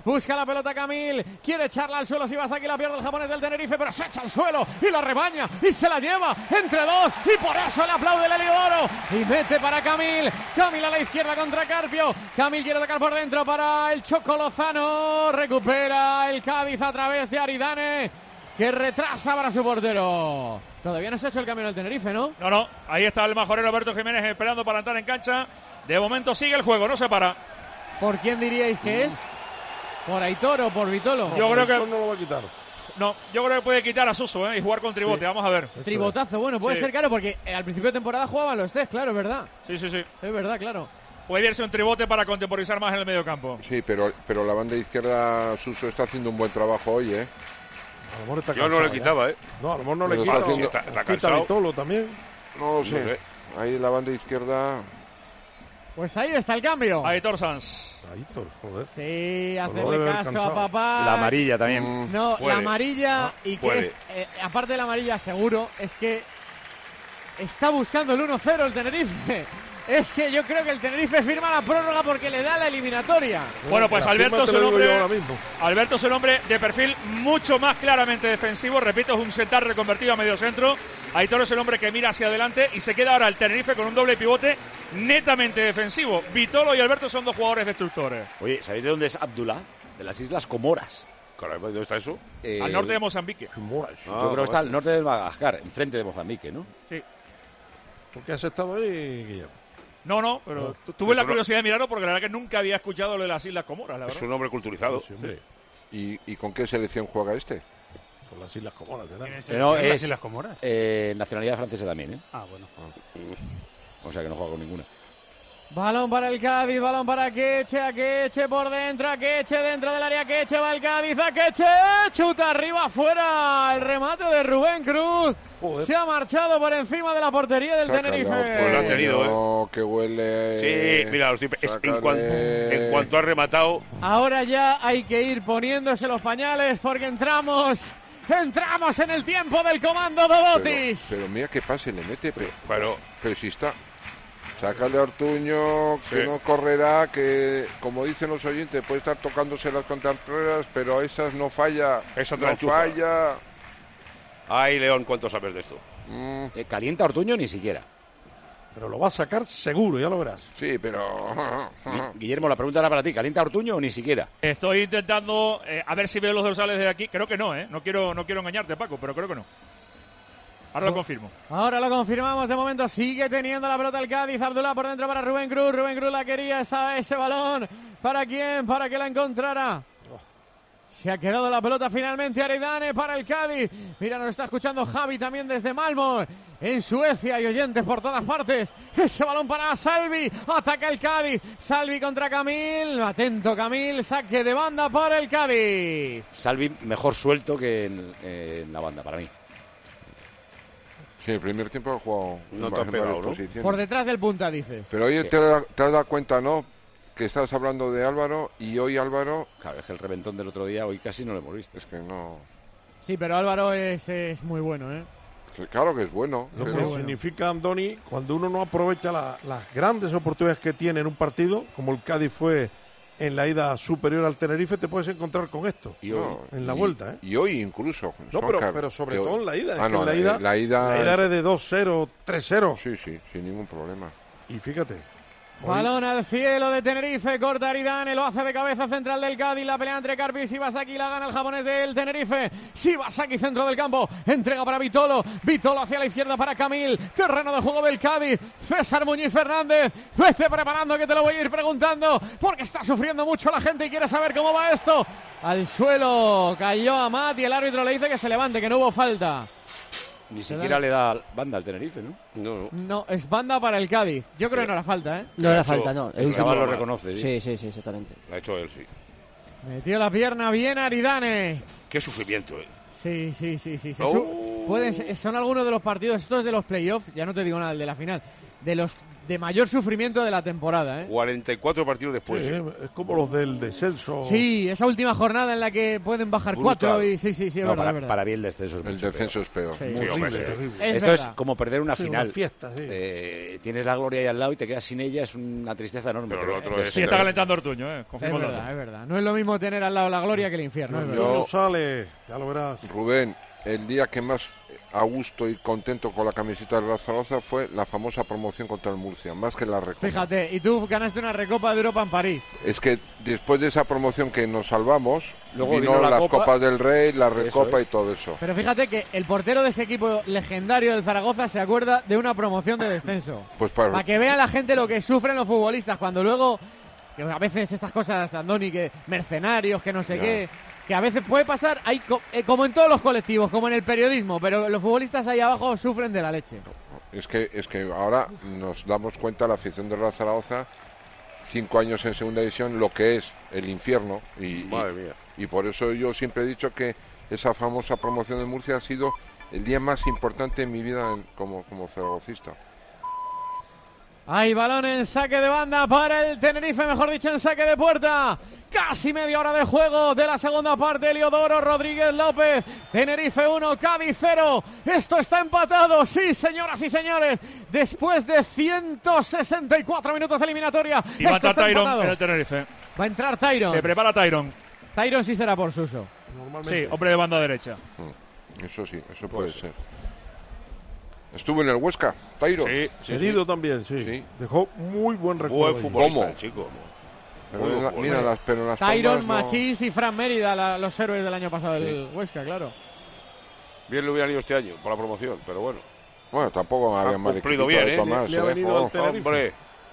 Busca la pelota Camil. Quiere echarla al suelo. Shibazaki la pierde el japonés del Tenerife, pero se echa al suelo y la rebaña y se la lleva entre dos. Y por eso le aplaude el Heliodoro. Y mete para Camil. Camil a la izquierda contra Carpio. Camil quiere tocar por dentro para el Choco Lozano. Recupera el Cádiz a través de Aridane, que retrasa para su portero. Todavía no se ha hecho el cambio en el Tenerife, ¿no? No, no. Ahí está el majorero Alberto Jiménez esperando para entrar en cancha. De momento sigue el juego, no se para. ¿Por quién diríais que es? ¿Por Aitor o por Vitolo? Yo creo que no lo va a quitar. No, yo creo que puede quitar a Suso, ¿eh? Y jugar con Tribote. Sí. Vamos a ver. Tribotazo, bueno, puede Sí. ser claro, porque al principio de temporada jugaban los tres, claro, es verdad. Sí, sí, sí. Es verdad, claro. Puede irse un Tribote para contemporizar más en el medio campo. Sí, pero, pero la banda izquierda, Suso está haciendo un buen trabajo hoy, ¿eh? A lo mejor está Yo no cansado le ya. quitaba, ¿eh? No, a lo mejor no le Pero quita. está haciendo- Está- está Quita cansado. Vitolo también. No lo sé. No sé. Ahí la banda izquierda. Pues ahí está el cambio. Aitor Sanz. Aitor, joder. Sí, Pues lo hacerle debe haber caso cansado. a papá. La amarilla también. Mm, No, Puede. la amarilla y que puede. es, eh, aparte de la amarilla seguro, es que está buscando el uno cero el Tenerife. Es que yo creo que el Tenerife firma la prórroga porque le da la eliminatoria. Bueno, pues La Alberto firma es te un lo digo yo hombre. ahora mismo. Alberto es un hombre de perfil mucho más claramente defensivo. Repito, es un setar reconvertido a medio centro. Aitor es el hombre que mira hacia adelante y se queda ahora el Tenerife con un doble pivote netamente defensivo. Vitolo y Alberto son dos jugadores destructores. Oye, ¿sabéis de dónde es Abdullah? De las Islas Comoras. Caramba, ¿dónde está eso? Eh, Al norte de Mozambique. Moraes. Yo creo que está al norte de Madagascar, enfrente de Mozambique, ¿no? Sí. ¿Por qué has estado ahí, Guillermo? No, no, pero No. tu- tuve la Eso no- curiosidad de mirarlo porque la verdad que nunca había escuchado lo de las Islas Comoras, la Es verdad. un hombre culturizado. Sí, hombre. ¿Y, ¿Y con qué selección juega este? Con las Islas Comoras, ¿verdad? ¿Tienes Pero no, el- las es- Islas Comoras? Eh, nacionalidad francesa también, ¿eh? Ah, bueno. O sea que no juega con ninguna. Balón para el Cádiz, balón para Queche, Akeche por dentro, Akeche dentro del área, Queche va el Cádiz, Akeche, chuta arriba, afuera, el remate de Rubén Cruz, Joder. se ha marchado por encima de la portería del Sácale, Tenerife. Pues lo han tenido, ¿eh? No, que huele. Sí, mira, los tipos- es- en, Sácale. cuanto, en cuanto ha rematado, Ahora ya hay que ir poniéndose los pañales porque entramos, entramos en el tiempo del comando Pero, Dodotis. pero mira qué pase le mete, pero, pero pero si está. Sácale a Ortuño, que Sí. no correrá, que como dicen los oyentes, puede estar tocándose las contraperas, pero esas no falla. Esa te la no enchufa. falla. ay, León, ¿cuánto sabes de esto? Mm, Eh, calienta Ortuño ni siquiera. Pero lo va a sacar seguro, ya lo verás. sí, pero. Gui- Guillermo, la pregunta era para ti. ¿Calienta Ortuño o ni siquiera? Estoy intentando eh, a ver si veo los dorsales de aquí. Creo que no, ¿eh? No quiero, no quiero engañarte, Paco, pero creo que no. Ahora lo confirmo. Ahora lo confirmamos, de momento sigue teniendo la pelota el Cádiz, Abdullah por dentro para Rubén Cruz, Rubén Cruz la quería esa, ese balón, ¿para quién? Para que la encontrara. Se ha quedado la pelota finalmente Aridane para el Cádiz. Mira, nos está escuchando Javi también desde Malmo, en Suecia, y oyentes por todas partes. Ese balón para Salvi, ataca el Cádiz, Salvi contra Camil, atento Camil, saque de banda para el Cádiz. Salvi mejor suelto que en, en la banda, para mí. Sí, el primer tiempo ha jugado No en te has varias pegado, ¿no? posiciones. Por detrás del punta, dices. Pero oye, Sí. te, da- te has dado cuenta, ¿no? Que estás hablando de Álvaro y hoy Álvaro Claro, es que el reventón del otro día hoy casi no lo hemos visto. es que no. Sí, pero Álvaro es, es muy bueno, ¿eh? Claro que es bueno. Lo pero- que significa, Andoni, cuando uno no aprovecha la- las grandes oportunidades que tiene en un partido, como el Cádiz fue en la ida superior al Tenerife, te puedes encontrar con esto. Y hoy, No, en la y- vuelta, ¿eh? Y hoy incluso. No, pero, Oscar, pero sobre que- todo en la ida. Es Ah, que no, en la la- ida, la ida- la ida era de dos cero, tres cero. Sí, sí, sin ningún problema. Y fíjate. hoy- Balón al cielo de Tenerife, corta Aridane, lo hace de cabeza central del Cádiz, la pelea entre Carpi y Shibazaki, la gana el japonés del Tenerife, Shibazaki centro del campo, entrega para Vitolo, Vitolo hacia la izquierda para Camil, terreno de juego del Cádiz, César Muñiz Fernández, vete preparando que te lo voy a ir preguntando, porque está sufriendo mucho la gente y quiere saber cómo va esto. Al suelo cayó Amat y el árbitro le dice que se levante, que no hubo falta. Ni siquiera le da banda al Tenerife, ¿no? No, no. No, es banda para el Cádiz, yo creo que no era falta, ¿eh? No era Eso- falta, no. eso El ha último- hecho Chaval lo mal. reconoce. Sí, sí, sí, exactamente. Lo ha hecho él, sí. Metió la pierna bien Aridane. Qué sufrimiento, ¿eh? Sí, sí, sí, sí. Se, Oh. su- pueden ser- son algunos de los partidos, estos de los playoffs, ya no te digo nada, el de la final, de los de mayor sufrimiento de la temporada, ¿eh? cuarenta y cuatro partidos después. Sí, es como los del descenso. Sí, esa última jornada en la que pueden bajar Brutal. cuatro y sí, sí, sí, es No, verdad, para, es verdad. para mí el descenso es El mucho descenso peor. es peor. Sí. Sí, Horrible, hombre, sí. terrible. Es Esto verdad. es como perder una Sí, final. una fiesta, sí. Eh, tienes la gloria ahí al lado y te quedas sin ella, es una tristeza enorme. Pero lo otro el es- Sí, descenso- está calentando Ortuño, ¿eh? Es Confirmo el dato. verdad, es verdad. No es lo mismo tener al lado la gloria que el infierno, es verdad. Yo- No sale, ya lo verás. Rubén, el día que más a gusto y contento con la camiseta del Real Zaragoza fue la famosa promoción contra el Murcia, más que la Recopa. Fíjate, y tú ganaste una Recopa de Europa en París. Es que después de esa promoción que nos salvamos, Luego vino, vino la las Copa. Copas del Rey, la Eso Recopa es. y todo eso. Pero fíjate que el portero de ese equipo legendario del Zaragoza se acuerda de una promoción de descenso. Pues para, Para que vea la gente lo que sufren los futbolistas cuando luego, que a veces estas cosas, Andoni, que mercenarios, que no sé Ya. qué, que a veces puede pasar, hay co- eh, como en todos los colectivos, como en el periodismo, pero los futbolistas ahí abajo sufren de la leche. es que es que ahora nos damos cuenta la afición del Real Zaragoza, cinco años en segunda división, lo que es el infierno y, y- Madre mía. y por eso yo siempre he dicho que esa famosa promoción de Murcia ha sido el día más importante en mi vida en- como, como zaragocista. Hay balón en saque de banda para el Tenerife, mejor dicho en saque de puerta. Casi media hora de juego de la segunda parte. Eliodoro Rodríguez López. Tenerife uno, Cádiz cero. Esto está empatado, sí, señoras y señores. Después de ciento sesenta y cuatro minutos de eliminatoria. Y va a esto entrar está Tyron empatado. en el Tenerife. Va a entrar Tyron. Se prepara Tyron. Tyron sí será por Suso. Normalmente. Sí, hombre de banda derecha. Mm, Eso sí, eso puede ser. Estuvo en el Huesca, Tairo. Sí, sí, Cedido sí. también, sí. Sí. Dejó muy buen recuerdo. Buen ahí. futbolista, ¿Cómo? el chico. Pero Muy en la- buen mira futbolista. las, pero en las Tyron, palmas no- Machís y Fran Mérida, la- los héroes del año pasado del Huesca, claro. Bien le hubiera ido este año por la promoción, pero bueno. Bueno, tampoco había Ha mal cumplido equipito bien, de ¿eh? Tomás, Le- le ha ¿eh? venido Oh, al Tenerife. Hombre,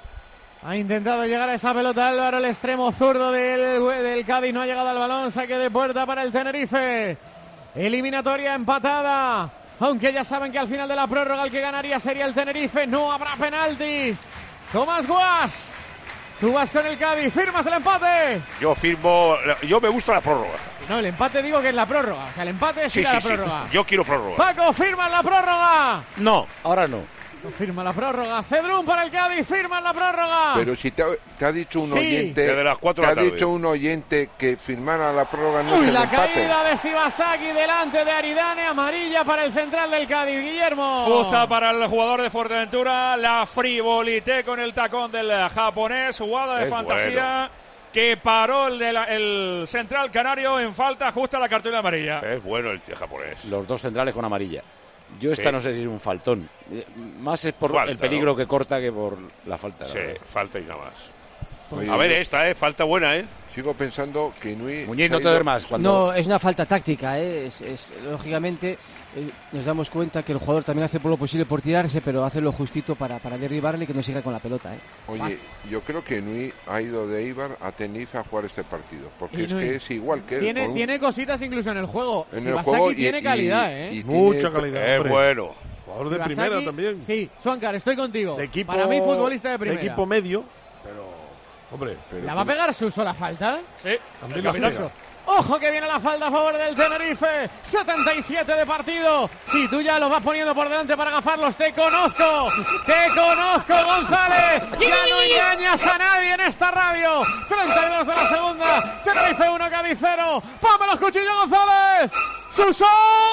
Ha intentado llegar a esa pelota Álvaro, el extremo zurdo del, del Cádiz, no ha llegado al balón, saque de puerta para el Tenerife. Eliminatoria empatada, aunque ya saben que al final de la prórroga el que ganaría sería el Tenerife, no habrá penaltis. Tomás Guas, tú vas con el Cádiz, firmas el empate. yo firmo. Yo me gusta la prórroga. No, el empate digo que es la prórroga, o sea, el empate es Sí, ir a sí, la sí. prórroga. Yo quiero prórroga. Paco, firma la prórroga. No, ahora no. Firma la prórroga, Cedrún para el Cádiz, firma la prórroga. Pero si te ha, te ha dicho un Sí. oyente, Desde las cuatro te de ha la tarde. dicho un oyente que firmara la prórroga no Uy, es el la empate. caída de Shibasaki delante de Aridane, amarilla para el central del Cádiz, Guillermo. Justa para el jugador de Fuerteventura, la frivolité con el tacón del japonés, jugada de Es fantasía que paró el, de la- el central canario en falta justa la cartulina amarilla. Es bueno el tío japonés. Los dos centrales con amarilla. Yo esta Sí. no sé si es un faltón. Eh, Más es por Falta, el peligro ¿no? que corta que por la falta. la Sí, verdad. falta y nada más. Oye, A ver, yo esta, ¿eh? Falta buena, ¿eh? sigo pensando que Inui Muñiz, se ha no te ido- duermas. Cuando... No, es una falta táctica, ¿eh? es, es- lógicamente eh, nos damos cuenta que el jugador también hace por lo posible por tirarse, pero hace lo justito para, para derribarle y que no siga con la pelota. ¿eh? Oye, yo creo que Inui ha ido de Eibar a Tenerife a jugar este partido, porque Inui. es que es igual que él. Tiene, con un- tiene cositas incluso en el juego. en el Shibasaki juego y- tiene y- calidad, ¿eh? y Mucha tiene- calidad. Es hombre. bueno. Jugador de Shibasaki, primera también. Sí, Suancar, estoy contigo. De equipo, Para mí, futbolista de primera. equipo medio, pero, hombre, pero ¿La va a tiene- pegar Suso la falta? Sí, también el la capitán. juega. Ojo que viene la falta a favor del Tenerife. setenta y siete de partido. Si tú ya los vas poniendo por delante para agafarlos, te conozco. Te conozco, González. Ya no engañas a nadie en esta radio. treinta y dos de la segunda. Tenerife uno, Cádiz cero. ¡Ponme los cuchillos, González! ¡Suso!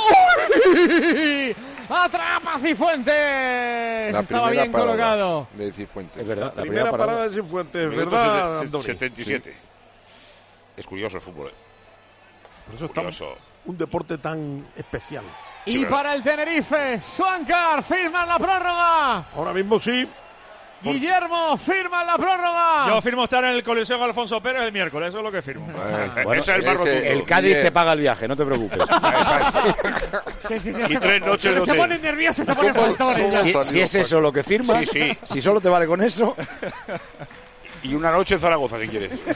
¡Uy! ¡Atrapa Cifuentes! la Estaba primera bien parada colocado. de Cifuentes. Es verdad, La la primera parada de Cifuentes, Minuto ¿verdad, sete- Andoni? setenta y siete. Es curioso el fútbol, ¿eh? Por eso está Curioso. un deporte tan especial. Y Sí, para el Tenerife, Suancar firma la prórroga. Ahora mismo sí. Guillermo firma la prórroga. Yo firmo estar en el Coliseo Alfonso Pérez el miércoles, eso es lo que firmo. Bueno, Bueno, Ese es el más ese- rotundo. El Cádiz Bien. te paga el viaje, no te preocupes. Sí, sí, sí, Y se- tres noches de se hotel. ponen nerviosos, se ponen ¿Cómo- faltones. cómo- si, si es eso lo que firmas, Sí, sí. si solo te vale con eso, Y una noche en Zaragoza, si quieres. de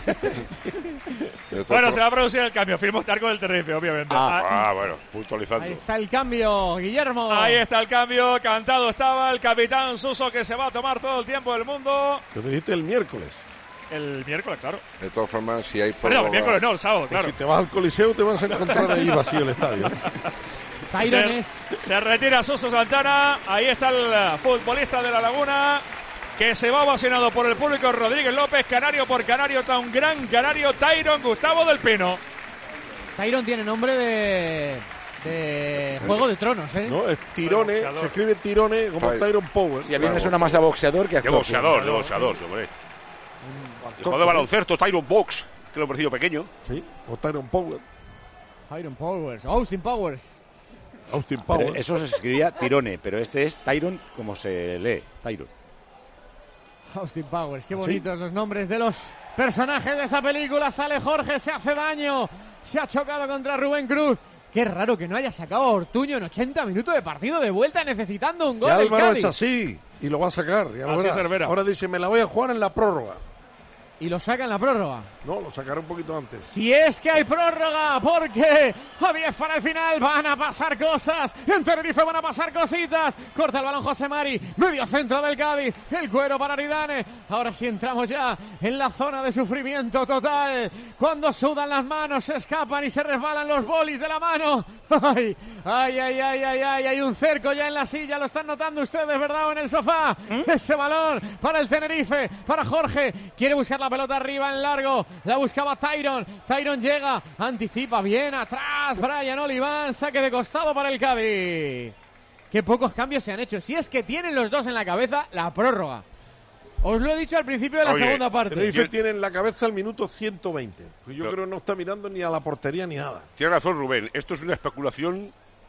todas Bueno, formas- se va a producir el cambio. Firmo estar con el Tenerife, obviamente. Ah. Ah, Ah, bueno, puntualizando. Ahí está el cambio, Guillermo. Ahí está el cambio, cantado estaba el capitán Suso que se va a tomar todo el tiempo del mundo. Lo dijiste el miércoles. El miércoles, claro. de todas formas, si hay Perdón, prórroga, el miércoles no, el sábado, Pues claro. si te vas al Coliseo te vas a encontrar ahí vacío el estadio. Tyron se, es... se retira Suso Santana. Ahí está el futbolista de La Laguna, que se va ovacionado por el público. Rodríguez López, canario por canario, está un gran canario, Tyron Gustavo del Pino. Tyron tiene nombre de... de Juego de Tronos, ¿eh? No, es Tirone, se escribe Tirone como Tyron. Tyron Power. Sí, a mí me suena más a boxeador que a De actor. boxeador, de boxeador, hombre. Hijo de baloncesto, Tyron Box, que lo he parecido pequeño. Sí, o Tyron Power. Tyron Powers, Austin Powers. Austin Pero Power. eso se escribía Tirone, pero este es Tyron como se lee, Tyron. Austin Powers, qué bonitos los nombres de los personajes de esa película. Sale Jorge, se hace daño, se ha chocado contra Rubén Cruz. Qué raro que no haya sacado a Ortuño en ochenta minutos de partido de vuelta necesitando un gol Ya del Álvaro Cádiz. es así y lo va a sacar. Ya lo Así verás. es, Cervera. Ahora dice, me la voy a jugar en la prórroga. Y lo saca en la prórroga. No, lo sacaré un poquito antes. Si es que hay prórroga, porque a diez para el final van a pasar cosas. En Tenerife van a pasar cositas. Corta el balón José Mari, medio centro del Cádiz. El cuero para Aridane. Ahora sí entramos ya en la zona de sufrimiento total. Cuando sudan las manos, se escapan y se resbalan los bolis de la mano. Ay, ay, ay, ay, ay, ay. Hay un cerco ya en la silla. Lo están notando ustedes, ¿verdad? O en el sofá. ¿Mm? Ese balón para el Tenerife, para Jorge. Quiere buscar la pelota arriba en largo, la buscaba Tyron, Tyron llega, anticipa bien atrás, Brian Oliván, saque de costado para el Cádiz. Qué pocos cambios se han hecho, si es que tienen los dos en la cabeza la prórroga. Os lo he dicho al principio de la Oye, segunda parte. Tenerife tiene en la cabeza el minuto ciento veinte. Pues yo Pero, creo que no está mirando ni a la portería ni nada. Tiene razón Rubén, esto es una especulación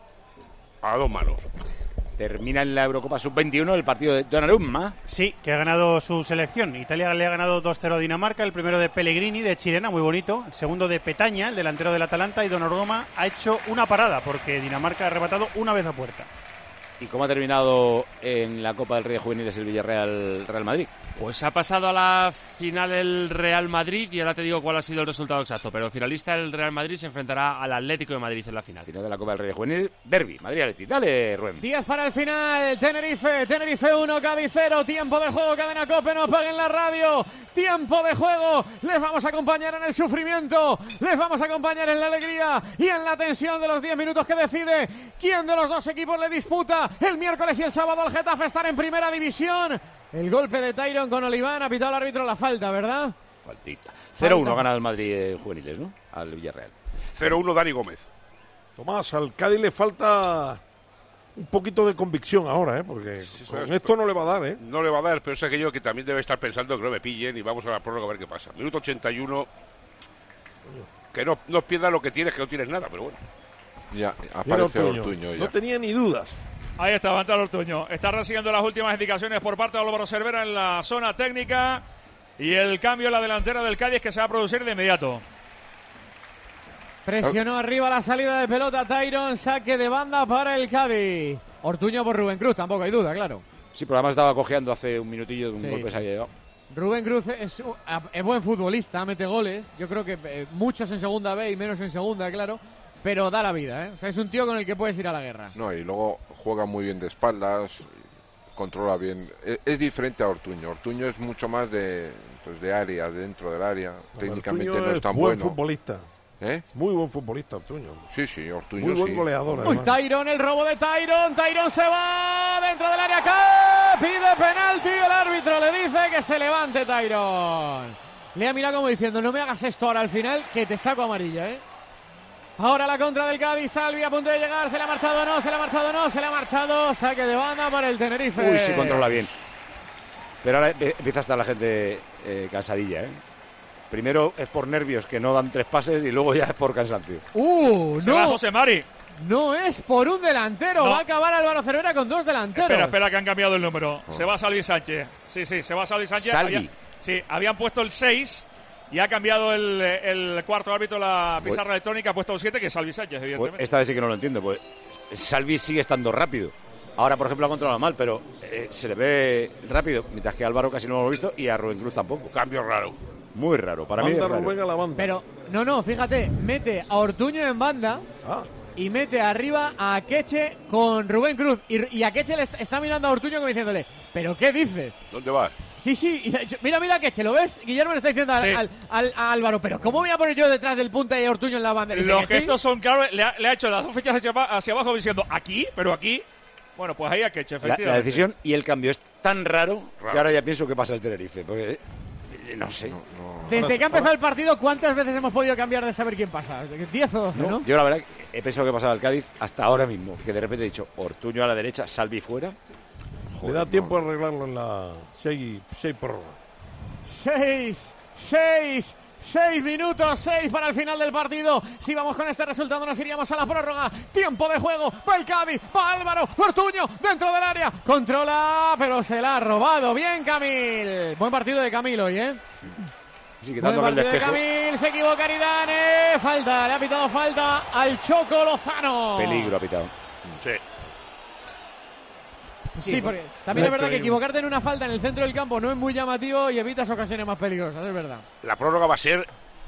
a dos manos. Termina en la Eurocopa sub veintiuno el partido de Donnarumma. Sí, que ha ganado su selección. Italia le ha ganado dos cero a Dinamarca. El primero de Pellegrini, de chilena, muy bonito. El segundo de Petaña, el delantero del Atalanta. Y Donnarumma ha hecho una parada, porque Dinamarca ha arrebatado una vez a puerta. ¿Y cómo ha terminado en la Copa del Rey de Juveniles el Villarreal Real Madrid? Pues ha pasado a la final el Real Madrid y ahora te digo cuál ha sido el resultado exacto. Pero finalista el Real Madrid se enfrentará al Atlético de Madrid en la final. Final de la Copa del Rey de Juveniles, derbi, Madrid-Atleti. Dale, Rubén. diez para el final, Tenerife, Tenerife uno, Cádiz cero, tiempo de juego, cadena COPE, no paguen la radio, tiempo de juego, les vamos a acompañar en el sufrimiento, les vamos a acompañar en la alegría y en la tensión de los diez minutos que decide quién de los dos equipos le disputa el miércoles y el sábado al Getafe estar en primera división. El golpe de Tyron con Oliván, ha pitado el árbitro la falta, ¿verdad? Faltita. cero uno gana el Madrid eh, Juveniles, ¿no? Al Villarreal. cero uno Dani Gómez. Tomás, al Cádiz le falta un poquito de convicción ahora, ¿eh? Porque Sí, con es, esto no le va a dar, ¿eh? No le va a dar, pero es aquello que también debe estar pensando que no me pillen y vamos a la prórroga a ver qué pasa. Minuto ochenta y uno. Que no, no pierdas lo que tienes, que no tienes nada, pero bueno. Ya, Mira aparece Ortuño. Ortuño ya. No tenía ni dudas. Ahí está, Bantal Ortuño. Está recibiendo las últimas indicaciones por parte de Álvaro Cervera en la zona técnica. Y el cambio en la delantera del Cádiz que se va a producir de inmediato. Presionó arriba la salida de pelota Tyron, saque de banda para el Cádiz. Ortuño por Rubén Cruz, tampoco hay duda, claro. Sí, pero además estaba cojeando hace un minutillo de un Sí. golpe se había llegado. Rubén Cruz es, es buen futbolista, mete goles. Yo creo que eh, muchos en segunda B y menos en segunda, claro. Pero da la vida, ¿eh? O sea, es un tío con el que puedes ir a la guerra. No, y luego juega muy bien de espaldas, controla bien. Es, es diferente a Ortuño. Ortuño es mucho más de, pues de área, dentro del área. Técnicamente Ortuño no es es tan buen bueno. futbolista. ¿Eh? Muy buen futbolista, Ortuño. Sí, sí, Ortuño Muy buen sí. goleador, Uy, además. Tyron, el robo de Tyron. Tyron se va dentro del área acá. Pide penalti. El árbitro le dice que se levante Tyron. Le ha mirado como diciendo, no me hagas esto ahora al final, que te saco amarilla, ¿eh? Ahora la contra del Cádiz, Salvi a punto de llegar, se le ha marchado no, se le ha marchado no, se le ha marchado, saque de banda para el Tenerife. Uy, sí controla bien. Pero ahora empieza a estar la gente eh, cansadilla, ¿eh? Primero es por nervios que no dan tres pases y luego ya es por cansancio. Uh, Se va no, José Mari. no es por un delantero, No. va a acabar Álvaro Cervera con dos delanteros. Espera, espera que han cambiado el número. Oh. Se va Salvi Sánchez. Sí, sí, se va Salvi Sánchez. Salvi. Había- sí, habían puesto el seis y ha cambiado el, el cuarto árbitro la pizarra electrónica, ha puesto el siete, que es Salvi Sánchez, Pues evidentemente. esta vez sí que no lo entiendo. Pues Salvi sigue estando rápido. Ahora, por ejemplo, ha controlado mal, pero eh, se le ve rápido, mientras que a Álvaro casi no lo hemos visto y a Rubén Cruz tampoco. Cambio raro. Muy raro, para mí es Manda raro. Rubén a la banda. Pero, no, no, fíjate, mete a Ortuño en banda Ah, y mete arriba a Akeche con Rubén Cruz. Y, y Akeche le está, está mirando a Ortuño como diciéndole, ¿pero qué dices? ¿Dónde vas? Sí, sí, y, mira, mira Akeche, ¿lo ves? Guillermo le está diciendo al, Sí. al, al, a Álvaro, ¿pero cómo voy a poner yo detrás del punta y a Ortuño en la banda? Los ¿Que sí? gestos son claros. Le ha, le ha hecho las dos fechas hacia, hacia abajo diciendo aquí, pero aquí. Bueno, pues ahí a Akeche, La, efectivamente. la decisión y el cambio es tan raro, Raro. que ahora ya pienso que pasa el Tenerife. Porque, eh, no sé. No, no. Desde que ha empezado el partido, ¿cuántas veces hemos podido cambiar de saber quién pasa? ¿diez o doce, No, no? Yo la verdad he pensado que pasaba el Cádiz hasta ahora mismo. Que de repente he dicho, Ortuño a la derecha, Salvi fuera. Le Joder, da no. tiempo a arreglarlo en la seis, seis prórrogas. Seis, seis, seis minutos, seis para el final del partido. Si vamos con este resultado nos iríamos a la prórroga. Tiempo de juego, va el Cádiz, va Álvaro, Ortuño dentro del área. Controla, pero se la ha robado. Bien Camil. Buen partido de Camil hoy, ¿eh? Sí, Buen quitando el partido de despejo. Camil, se equivoca Aridane. Falta, le ha pitado falta al Choco Lozano. Peligro ha pitado. Sí. Sí, porque también es verdad que Peligro. equivocarte en una falta en el centro del campo no es muy llamativo y evitas ocasiones más peligrosas, es verdad. La prórroga va a ser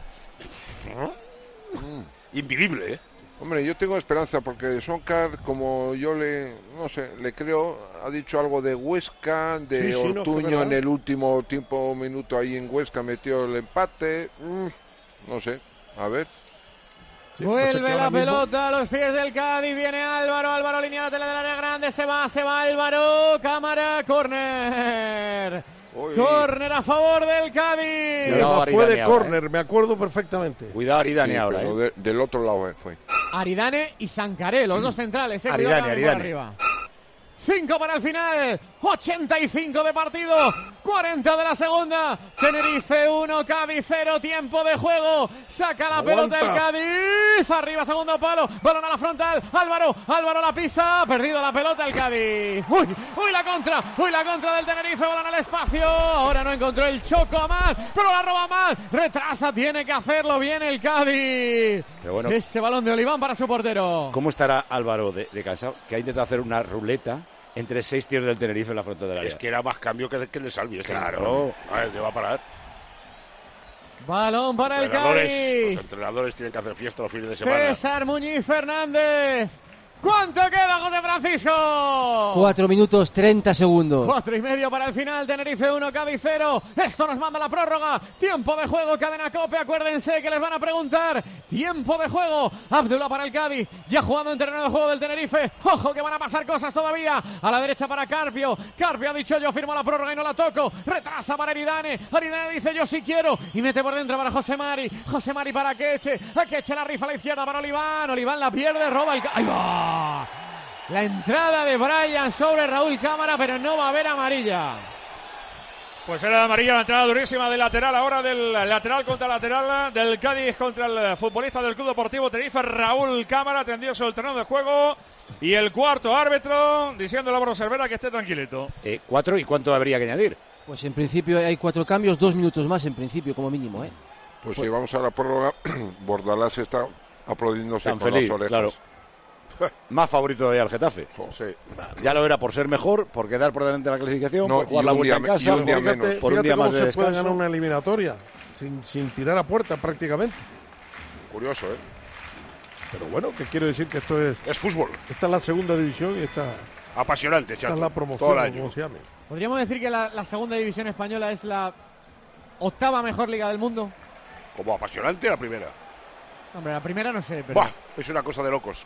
Mm. invivible, ¿eh? Hombre, yo tengo esperanza porque Soncar, como yo le, no sé, le creo, ha dicho algo de Huesca, de Sí, sí, no, que Ortuño verdad. en el último tiempo, minuto ahí en Huesca, metió el empate. Mm, no sé, a ver. Sí, no sé Vuelve qué la ahora mismo- pelota a los pies del Cádiz, viene Álvaro, Álvaro línea lateral del área grande, se va, se va Álvaro, cámara, córner. Uy. Córner a favor del Y Cádiz. Cuidado, además fue de Aridane ahora, córner, me acuerdo perfectamente. Cuidado Aridane Sí, ahora, pero ¿eh? de- del otro lado eh, fue. Aridane y Sancaré, los dos centrales, eh, Aridane, cuidado que van por Aridane. arriba. cinco para el final, ochenta y cinco de partido, cuarenta de la segunda. Tenerife uno, Cádiz cero, tiempo de juego. Saca la Aguanta. pelota el Cádiz, arriba segundo palo, balón a la frontal. Álvaro, Álvaro la pisa, perdido la pelota el Cádiz. Uy, uy la contra, uy la contra del Tenerife, balón al espacio. Ahora no encontró el Choco a mal, pero la roba mal. Retrasa, tiene que hacerlo bien el Cádiz. Pero bueno, Ese balón de Oliván para su portero. ¿cómo estará Álvaro de, de cansado? Que ha intentado hacer una ruleta entre seis tíos del Tenerife en la frontera del área. Es que era más cambio que, que el de Salvi. este Claro. cabrón. A ver, te va a parar. Balón para el Entrenadores, Cádiz. los entrenadores tienen que hacer fiesta los fines de semana. César Muñiz Fernández. ¿Cuánto queda, José Francisco? Cuatro minutos treinta segundos. Cuatro y medio para el final, Tenerife uno, Cádiz cero. Esto nos manda la prórroga. Tiempo de juego, cadena Cope. Acuérdense que les van a preguntar. Tiempo de juego. Abdullah para el Cádiz. Ya jugando en terreno de juego del Tenerife. Ojo que van a pasar cosas todavía. A la derecha para Carpio. Carpio ha dicho yo firmo la prórroga y no la toco. Retrasa para Aridane. Aridane dice yo sí quiero. Y mete por dentro para José Mari. José Mari para Akeche. Akeche la rifa a la izquierda para Oliván. Oliván la pierde, roba el... ¡Ahí va! La entrada de Brian sobre Raúl Cámara, pero no va a haber amarilla. Pues era la amarilla, la entrada durísima del lateral, ahora del lateral contra lateral del Cádiz contra el futbolista del Club Deportivo Tenerife, Raúl Cámara, tendido sobre el terreno de juego. Y el cuarto árbitro diciendo a Álvaro Cervera que esté tranquilito. Eh, ¿Cuatro? ¿Y cuánto habría que añadir? Pues en principio hay cuatro cambios, dos minutos más en principio como mínimo, ¿eh? Pues si vamos a la prórroga, Bordalás está aplaudiéndose Tan con feliz, las orejas. claro. Más favorito todavía al Getafe. Sí. Ya lo era por ser mejor, por quedar por delante de la clasificación, No, por jugar y la un vuelta día en me- y casa, un día por, menos. por un Fíjate día cómo más de se puede descanso. ganar una eliminatoria sin, sin tirar a puerta prácticamente. Curioso, ¿eh? Pero bueno, que quiero decir que esto es, Es fútbol. esta es la segunda división y esta, Apasionante, esta chato. es la Todo promoción, el año. como se llame. ¿Podríamos decir que la, la segunda división española es la octava mejor liga del mundo? Como apasionante la primera. Hombre, la primera no sé, pero... Buah, es una cosa de locos.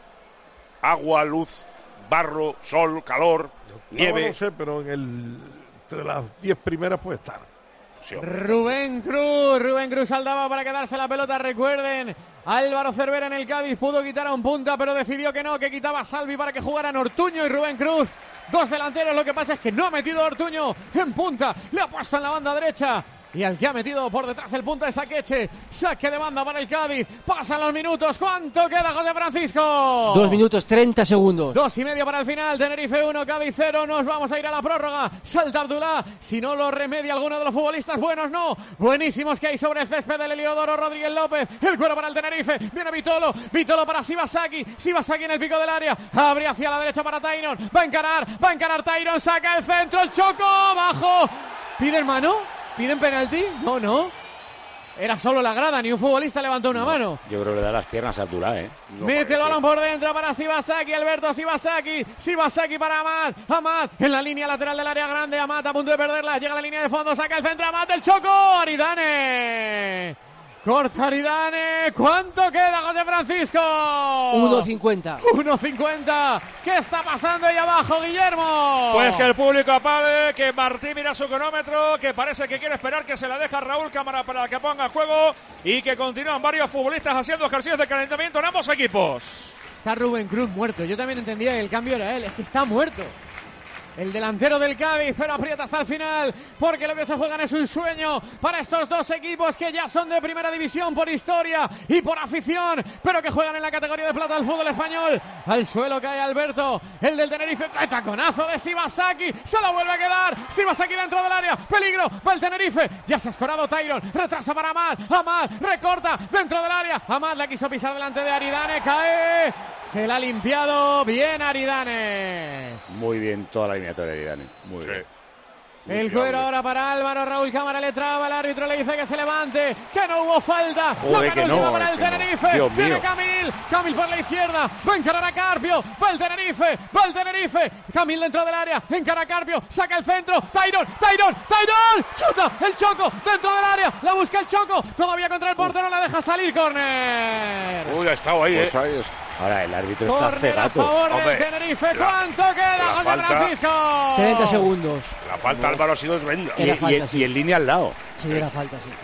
Agua, luz, barro, sol, calor, nieve. No, no sé, pero en el, entre las diez primeras puede estar. Sí, hombre. Rubén Cruz, Rubén Cruz saldaba para quedarse la pelota, recuerden, Álvaro Cervera en el Cádiz pudo quitar a un punta, pero decidió que no, que quitaba a Salvi para que jugaran Ortuño y Rubén Cruz, dos delanteros, lo que pasa es que no ha metido a Ortuño en punta, le ha puesto en la banda derecha. Y al que ha metido por detrás el punta es Akeche. Saque de banda para el Cádiz. Pasan los minutos. ¿Cuánto queda, José Francisco? Dos minutos treinta segundos. Dos y medio para el final. Tenerife uno, Cádiz cero. Nos vamos a ir a la prórroga. Salta Abdullah. Si no lo remedia alguno de los futbolistas buenos, no. Buenísimos que hay sobre el césped del Heliodoro Rodríguez López. El cuero para el Tenerife. Viene Vitolo. Vitolo para Shibasaki. Shibasaki en el pico del área. Abre hacia la derecha para Tyron. Va a encarar. Va a encarar Tyron. Saca el centro. El Choco. Bajo. ¿Piden mano? ¿Piden penalti? No, no. Era solo la grada, ni un futbolista levantó una no, mano. Yo creo que le da las piernas a Abdullah, ¿eh? No Mete el balón por dentro para Shibasaki, Alberto Shibasaki, Shibasaki para Amad, Amad en la línea lateral del área grande, Amad a punto de perderla, llega a la línea de fondo, saca el centro, Amad del Choco, Aridane. Corta Aridane, ¿cuánto queda, José Francisco? uno cincuenta. uno cincuenta. ¿Qué está pasando ahí abajo, Guillermo? Pues que el público apague, que Martí mira su cronómetro, que parece que quiere esperar que se la deja Raúl Cámara para que ponga juego y que continúan varios futbolistas haciendo ejercicios de calentamiento en ambos equipos. Está Rubén Cruz muerto. Yo también entendía que el cambio era él, es que está muerto. El delantero del Cádiz, pero aprieta hasta el final, porque lo que se juegan es un sueño para estos dos equipos que ya son de primera división por historia y por afición, pero que juegan en la categoría de plata del fútbol español. Al suelo cae Alberto, el del Tenerife, ¡qué taconazo de Shibasaki! Se lo vuelve a quedar, Shibasaki dentro del área, peligro para el Tenerife, ya se ha escorado Tyron, retrasa para Amad, Amad recorta dentro del área, Amad la quiso pisar delante de Aridane, cae, se la ha limpiado bien Aridane. Muy bien toda la eliminatoria de Aridane, muy sí. bien. Muy el cuero ahora para Álvaro, Raúl Cámara le traba, el árbitro le dice que se levante, que no hubo falta. Joder, que no, para el Tenerife, no. viene Camil, Camil por la izquierda, va a encarar a Carpio, va el Tenerife, va el Tenerife, Camil dentro del área, encara a Carpio, saca el centro, Tyron, Tyron, Tyron, chuta, el Choco dentro del área, la busca el Choco, todavía contra el portero, la deja salir, córner. Uy, ha estado ahí, pues eh. ahí es. Ahora el árbitro está Córner cegato. a favor Hombre, del Tenerife. la, ¿Cuánto queda, la José falta, Francisco? treinta segundos. La falta Álvaro ha sido tremenda. Y, Era y- falta, y sí. en línea al lado. Sí, era falta, sí.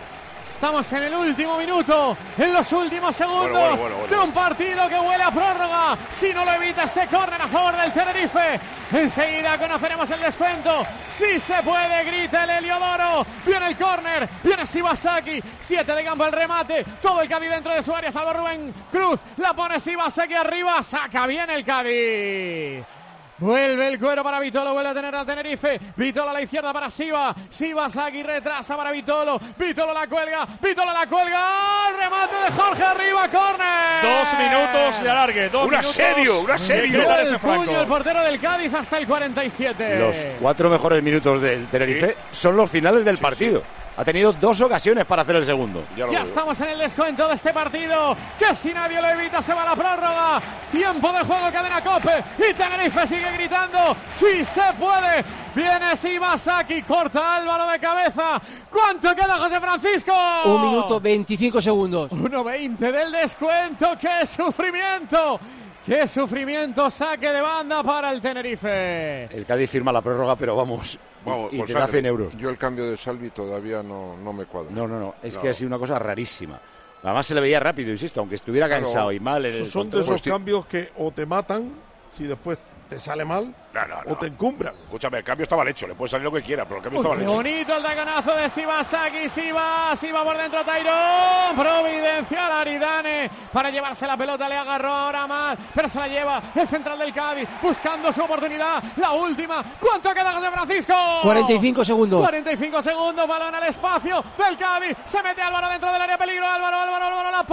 Estamos en el último minuto, en los últimos segundos Bueno, bueno, bueno, bueno. de un partido que huele a prórroga. Si no lo evita este córner a favor del Tenerife, enseguida conoceremos el descuento. Si se puede, grita el Heliodoro. Viene el córner, viene Shibasaki. Siete de campo el remate. Todo el Cádiz dentro de su área, salvo Rubén Cruz. La pone Shibasaki arriba, saca bien el Cádiz. Vuelve el cuero para Vitolo, vuelve a tener al Tenerife. Vitolo a la izquierda para Shiba. Shibasaki retrasa para Vitolo. Vitolo la cuelga, Vitolo la cuelga. El remate de Jorge arriba, córner. Dos minutos de alargue, dos Un minutos. asedio, un asedio. de quitar El ese puño Franco. el portero del Cádiz hasta el cuarenta y siete. Los cuatro mejores minutos del Tenerife son los finales del partido. Ha tenido dos ocasiones para hacer el segundo. Ya, lo Ya veo. estamos en el descuento de este partido, que si nadie lo evita se va a la prórroga. Tiempo de juego, cadena Cope, y Tenerife sigue gritando, ¡sí se puede! Viene Shibasaki, corta Álvaro de cabeza. ¿Cuánto queda, José Francisco? Un minuto veinticinco segundos. uno veinte del descuento, ¡qué sufrimiento! ¡Qué sufrimiento! Saque de banda para el Tenerife. El Cádiz firma la prórroga, pero vamos, Vamos, y por te da sangre. cien euros. Yo el cambio de Salvi todavía no, no me cuadra. No, no, no, es No. que ha sido una cosa rarísima. Además se le veía rápido, insisto, aunque estuviera Claro, cansado y mal en Esos el son de control. esos Pues sí. cambios que o te matan, si después te sale mal, No, no, no. o te encumbran. Escúchame, el cambio está mal hecho. Le puede salir lo que quiera, pero el cambio Uy, está qué mal hecho. bonito el taconazo de Shibasaki, Shiba, Shiba por dentro, Tyron, providencial Aridane, para llevarse la pelota, le agarró ahora más, pero se la lleva el central del Cádiz, buscando su oportunidad, la última, ¿cuánto queda, José Francisco? cuarenta y cinco segundos. cuarenta y cinco segundos, balón al espacio del Cádiz, se mete Álvaro dentro del área, peligro, Álvaro, Álvaro, Álvaro, la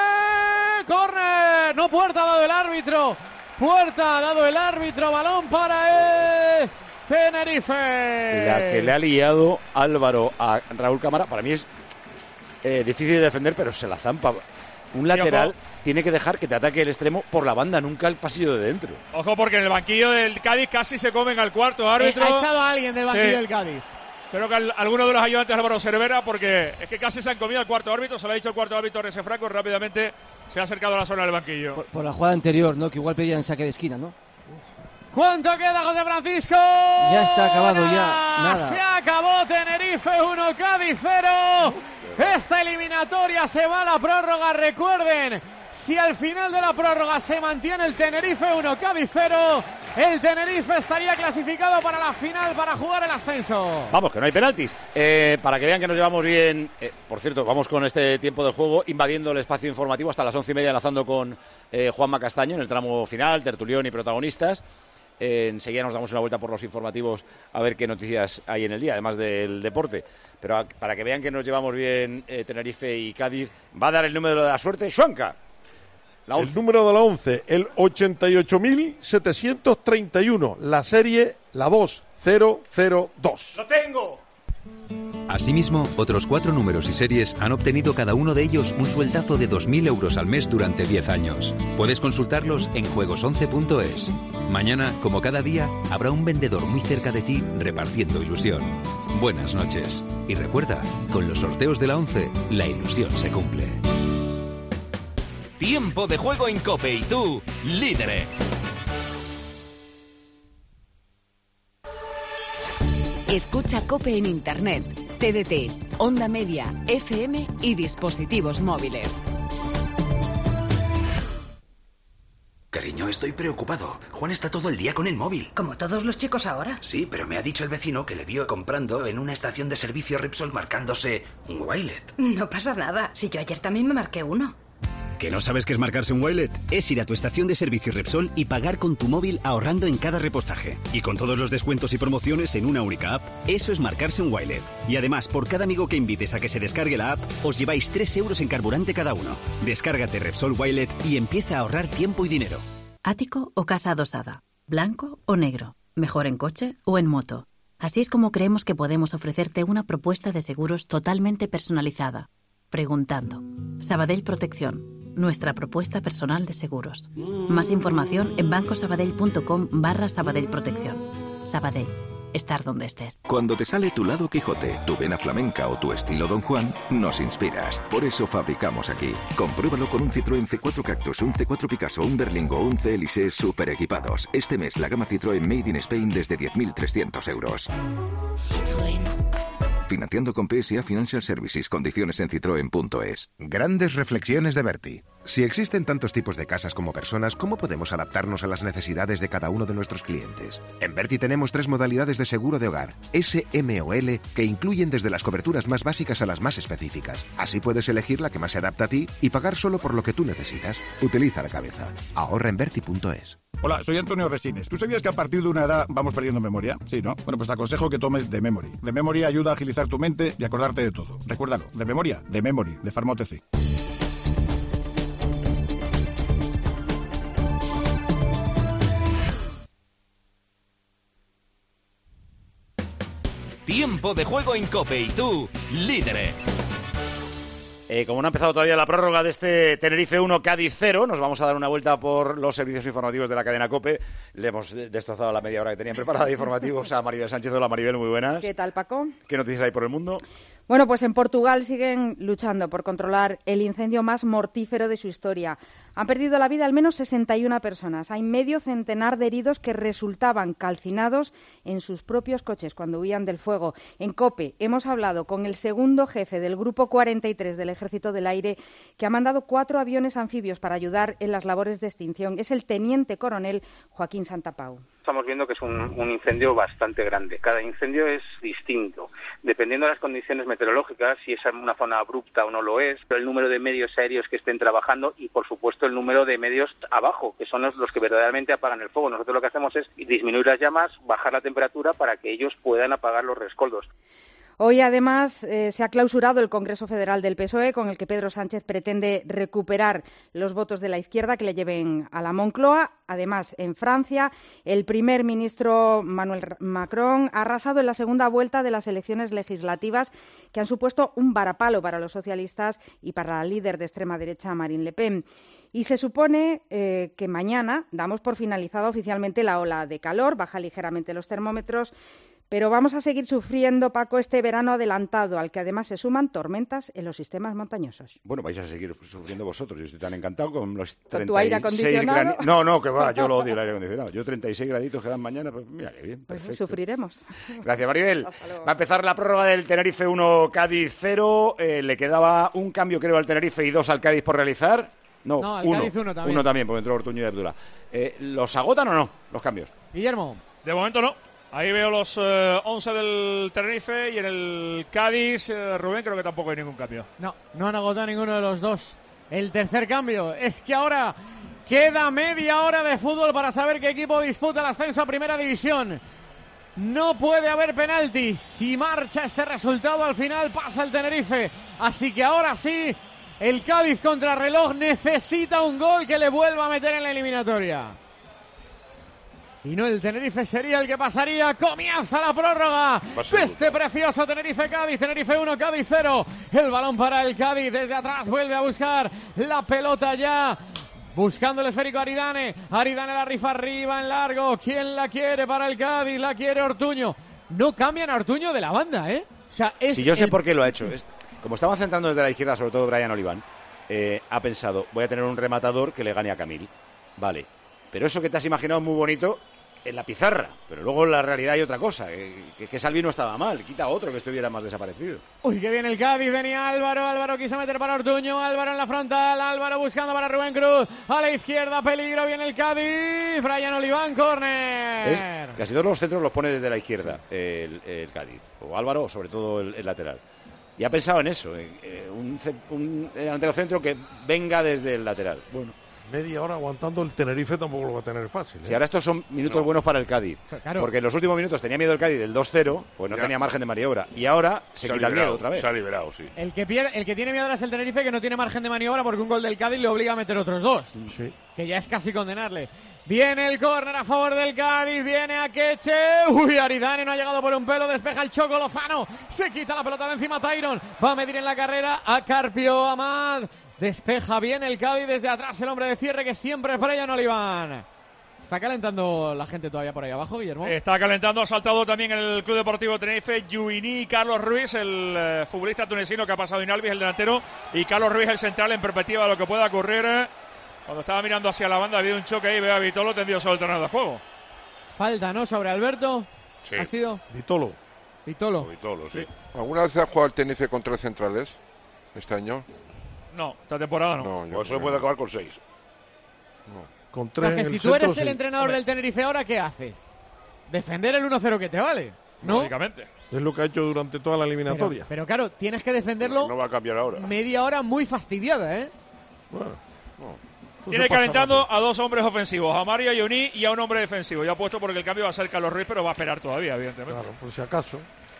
pone, córner, no, puerta, ha dado el árbitro, puerta, ha dado el árbitro, balón para el Tenerife. La que le ha liado Álvaro a Raúl Cámara, para mí es eh, difícil de defender, pero se la zampa. Un lateral tiene que dejar que te ataque el extremo por la banda, nunca el pasillo de dentro. Ojo, porque en el banquillo del Cádiz casi se comen al cuarto árbitro. Eh, ha echado a alguien del banquillo Sí. del Cádiz. Creo que al- alguno de los ayudantes de Álvaro Cervera, porque es que casi se han comido al cuarto árbitro, se lo ha dicho el cuarto árbitro Rese Franco, rápidamente se ha acercado a la zona del banquillo. Por, por la jugada anterior, ¿no? Que igual pedían saque de esquina, ¿no? ¿Cuánto queda, José Francisco? Ya está acabado, ya. Nada. Se acabó, Tenerife uno, Cádiz cero. Esta eliminatoria se va a la prórroga. Recuerden, si al final de la prórroga se mantiene el Tenerife uno, Cádiz cero, el Tenerife estaría clasificado para la final para jugar el ascenso. Vamos, que no hay penaltis. Eh, para que vean que nos llevamos bien. Eh, por cierto, vamos con este tiempo de juego, invadiendo el espacio informativo hasta las once y media, enlazando con eh, Juanma Castaño en el tramo final, tertulión y protagonistas. Eh, enseguida nos damos una vuelta por los informativos a ver qué noticias hay en el día, además del deporte. Pero a- para que vean que nos llevamos bien eh, Tenerife y Cádiz, va a dar el número de la suerte Xuanca. La El once. número de la once, el ochenta y ocho mil setecientos treinta y uno. La serie, la dos cero cero dos. ¡Lo tengo! Asimismo, otros cuatro números y series han obtenido cada uno de ellos un sueldazo de dos mil euros al mes durante diez años. Puedes consultarlos en juegos once punto es. Mañana, como cada día, habrá un vendedor muy cerca de ti repartiendo ilusión. Buenas noches. Y recuerda, con los sorteos de la once, la ilusión se cumple. Tiempo de juego en COPE y tú, líderes. Escucha COPE en Internet, T D T, Onda Media, F M y dispositivos móviles. Cariño, estoy preocupado. Juan está todo el día con el móvil. Como todos los chicos ahora. Sí, pero me ha dicho el vecino que le vio comprando en una estación de servicio Repsol marcándose un Wilet. No pasa nada. Si yo ayer también me marqué uno. ¿Que no sabes qué es marcarse un Wilet? Es ir a tu estación de servicio Repsol y pagar con tu móvil ahorrando en cada repostaje. Y con todos los descuentos y promociones en una única app. Eso es marcarse un Wilet. Y además, por cada amigo que invites a que se descargue la app, os lleváis tres euros en carburante cada uno. Descárgate Repsol Wilet y empieza a ahorrar tiempo y dinero. Ático o casa adosada, blanco o negro, mejor en coche o en moto. Así es como creemos que podemos ofrecerte una propuesta de seguros totalmente personalizada. Preguntando. Sabadell Protección, nuestra propuesta personal de seguros. Más información en bancosabadell.com barra Sabadell Protección. Sabadell. Estar donde estés. Cuando te sale tu lado Quijote, tu vena flamenca o tu estilo Don Juan, nos inspiras. Por eso fabricamos aquí. Compruébalo con un Citroën C cuatro Cactus, un C cuatro Picasso, un Berlingo o un C L S super equipados. Este mes la gama Citroën Made in Spain desde diez mil trescientos euros. Citroën. Financiando con P S A Financial Services. Condiciones en citroen punto es. Grandes reflexiones de Berti. Si existen tantos tipos de casas como personas, ¿cómo podemos adaptarnos a las necesidades de cada uno de nuestros clientes? En Berti tenemos tres modalidades de seguro de hogar, S, M o L, que incluyen desde las coberturas más básicas a las más específicas. Así puedes elegir la que más se adapta a ti y pagar solo por lo que tú necesitas. Utiliza la cabeza. Ahorra en berti punto es. Hola, soy Antonio Resines. ¿Tú sabías que a partir de una edad vamos perdiendo memoria? Sí, ¿no? Bueno, pues te aconsejo que tomes The Memory. The Memory ayuda a agilizar tu mente y acordarte de todo. Recuérdalo, de memoria, The Memory, de Pharma O T C. Tiempo de juego en COPE y tú, líderes. Eh, como no ha empezado todavía la prórroga de este Tenerife uno Cádiz cero, nos vamos a dar una vuelta por los servicios informativos de la cadena COPE. Le hemos destrozado la media hora que tenían preparada de informativos a Maribel Sánchez. Hola Maribel, muy buenas. ¿Qué tal, Paco? ¿Qué noticias hay por el mundo? Bueno, pues en Portugal siguen luchando por controlar el incendio más mortífero de su historia. Han perdido la vida al menos sesenta y una personas. Hay medio centenar de heridos que resultaban calcinados en sus propios coches cuando huían del fuego. En COPE hemos hablado con el segundo jefe del Grupo cuarenta y tres del Ejército del Aire, que ha mandado cuatro aviones anfibios para ayudar en las labores de extinción. Es el teniente coronel Joaquín Santapau. Estamos viendo que es un, un incendio bastante grande. Cada incendio es distinto, dependiendo de las condiciones meteorológicas, si es una zona abrupta o no lo es, pero el número de medios aéreos que estén trabajando y, por supuesto, el número de medios abajo, que son los, los que verdaderamente apagan el fuego. Nosotros lo que hacemos es disminuir las llamas, bajar la temperatura para que ellos puedan apagar los rescoldos. Hoy, además, eh, se ha clausurado el Congreso Federal del P S O E, con el que Pedro Sánchez pretende recuperar los votos de la izquierda que le lleven a la Moncloa. Además, en Francia, el primer ministro Manuel Macron ha arrasado en la segunda vuelta de las elecciones legislativas, que han supuesto un varapalo para los socialistas y para la líder de extrema derecha, Marine Le Pen. Y se supone eh, que mañana damos por finalizada oficialmente la ola de calor, baja ligeramente los termómetros, pero vamos a seguir sufriendo, Paco, este verano adelantado, al que además se suman tormentas en los sistemas montañosos. Bueno, vais a seguir sufriendo vosotros. Yo estoy tan encantado con los ¿Con tu aire acondicionado? Grani... No, no, que va, yo lo odio el aire acondicionado. Yo treinta y seis graditos que dan mañana, pues mira qué bien, perfecto. Pues sufriremos. Gracias, Maribel. Va a empezar la prórroga del Tenerife uno Cádiz cero. Eh, le quedaba un cambio, creo, al Tenerife y dos al Cádiz por realizar. No, no al uno. Cádiz uno también. Uno también, porque entró Ortuño y Abdullah. Eh, ¿Los agotan o no, los cambios? Guillermo. De momento no. Ahí veo los eh, once del Tenerife y en el Cádiz, eh, Rubén, creo que tampoco hay ningún cambio. No, no han agotado ninguno de los dos. El tercer cambio es que ahora queda media hora de fútbol para saber qué equipo disputa el ascenso a Primera División. No puede haber penalti. Si marcha este resultado, al final pasa el Tenerife. Así que ahora sí, el Cádiz contra reloj necesita un gol que le vuelva a meter en la eliminatoria. Si no, el Tenerife sería el que pasaría. Comienza la prórroga de este precioso Tenerife-Cádiz. Tenerife uno, Cádiz cero. El balón para el Cádiz. Desde atrás vuelve a buscar la pelota ya. Buscando el esférico Aridane. Aridane la rifa arriba en largo. ¿Quién la quiere para el Cádiz? La quiere Ortuño. No cambian a Ortuño de la banda, ¿eh? O sea, es si yo sé el... por qué lo ha hecho. Es, como estaba centrando desde la izquierda, sobre todo Brian Oliván, eh, ha pensado, voy a tener un rematador que le gane a Camil. Vale. Pero eso que te has imaginado es muy bonito en la pizarra, pero luego en la realidad hay otra cosa, que, que Salvi no estaba mal, quita otro que estuviera más desaparecido. Uy, que viene el Cádiz, venía Álvaro, Álvaro quiso meter para Ortuño, Álvaro en la frontal, Álvaro buscando para Rubén Cruz, a la izquierda, peligro, viene el Cádiz, Brian Oliván, córner. Es, casi todos los centros los pone desde la izquierda el, el Cádiz, o Álvaro, o sobre todo el, el lateral. Y ha pensado en eso, en, en un, un delantero centro que venga desde el lateral. Bueno. Media hora aguantando el Tenerife tampoco lo va a tener fácil, ¿eh? Si ahora estos son minutos no. buenos para el Cádiz, claro. Porque en los últimos minutos tenía miedo el Cádiz del dos cero, pues no ya. tenía margen de maniobra, y ahora se, se quita el miedo otra vez. Se ha liberado, sí. El que, pierde, el que tiene miedo ahora es el Tenerife, que no tiene margen de maniobra porque un gol del Cádiz le obliga a meter otros dos, sí. que ya es casi condenarle. Viene el córner a favor del Cádiz, viene Akeche, uy, Aridane no ha llegado por un pelo, despeja el Choco Lozano, se quita la pelota de encima Tyron, va a medir en la carrera a Carpio Amad. Despeja bien el Cádiz desde atrás, el hombre de cierre que siempre es Brian Oliván. ¿Está calentando la gente todavía por ahí abajo, Guillermo? Está calentando, ha saltado también el Club Deportivo Tenerife, Yuini y Carlos Ruiz, el eh, futbolista tunecino que ha pasado Inalvis, el delantero, y Carlos Ruiz, el central, en perspectiva de lo que pueda ocurrir. Eh, cuando estaba mirando hacia la banda, ha habido un choque ahí, veo a Vitolo tendido sobre el terreno de juego. Falta, ¿no? Sobre Alberto. Sí. ¿Ha sido? Vitolo. Vitolo. Vitolo, sí. ¿Alguna vez ha jugado el Tenerife con tres centrales este año? No, esta temporada no. no pues eso puede acabar con seis. No. Con tres. O sea, que si tú eres el entrenador del Tenerife ahora, ¿qué haces? Defender el uno cero que te vale, ¿no? Lógicamente. Es lo que ha hecho durante toda la eliminatoria. Pero, pero claro, tienes que defenderlo. No va a cambiar ahora. Media hora muy fastidiada, ¿eh? Bueno, no. Tiene calentando a dos hombres ofensivos, a Mario Yuní y a un hombre defensivo. Ya ha puesto porque el cambio va a ser Carlos Ruiz, pero va a esperar todavía, evidentemente. Claro, por si acaso.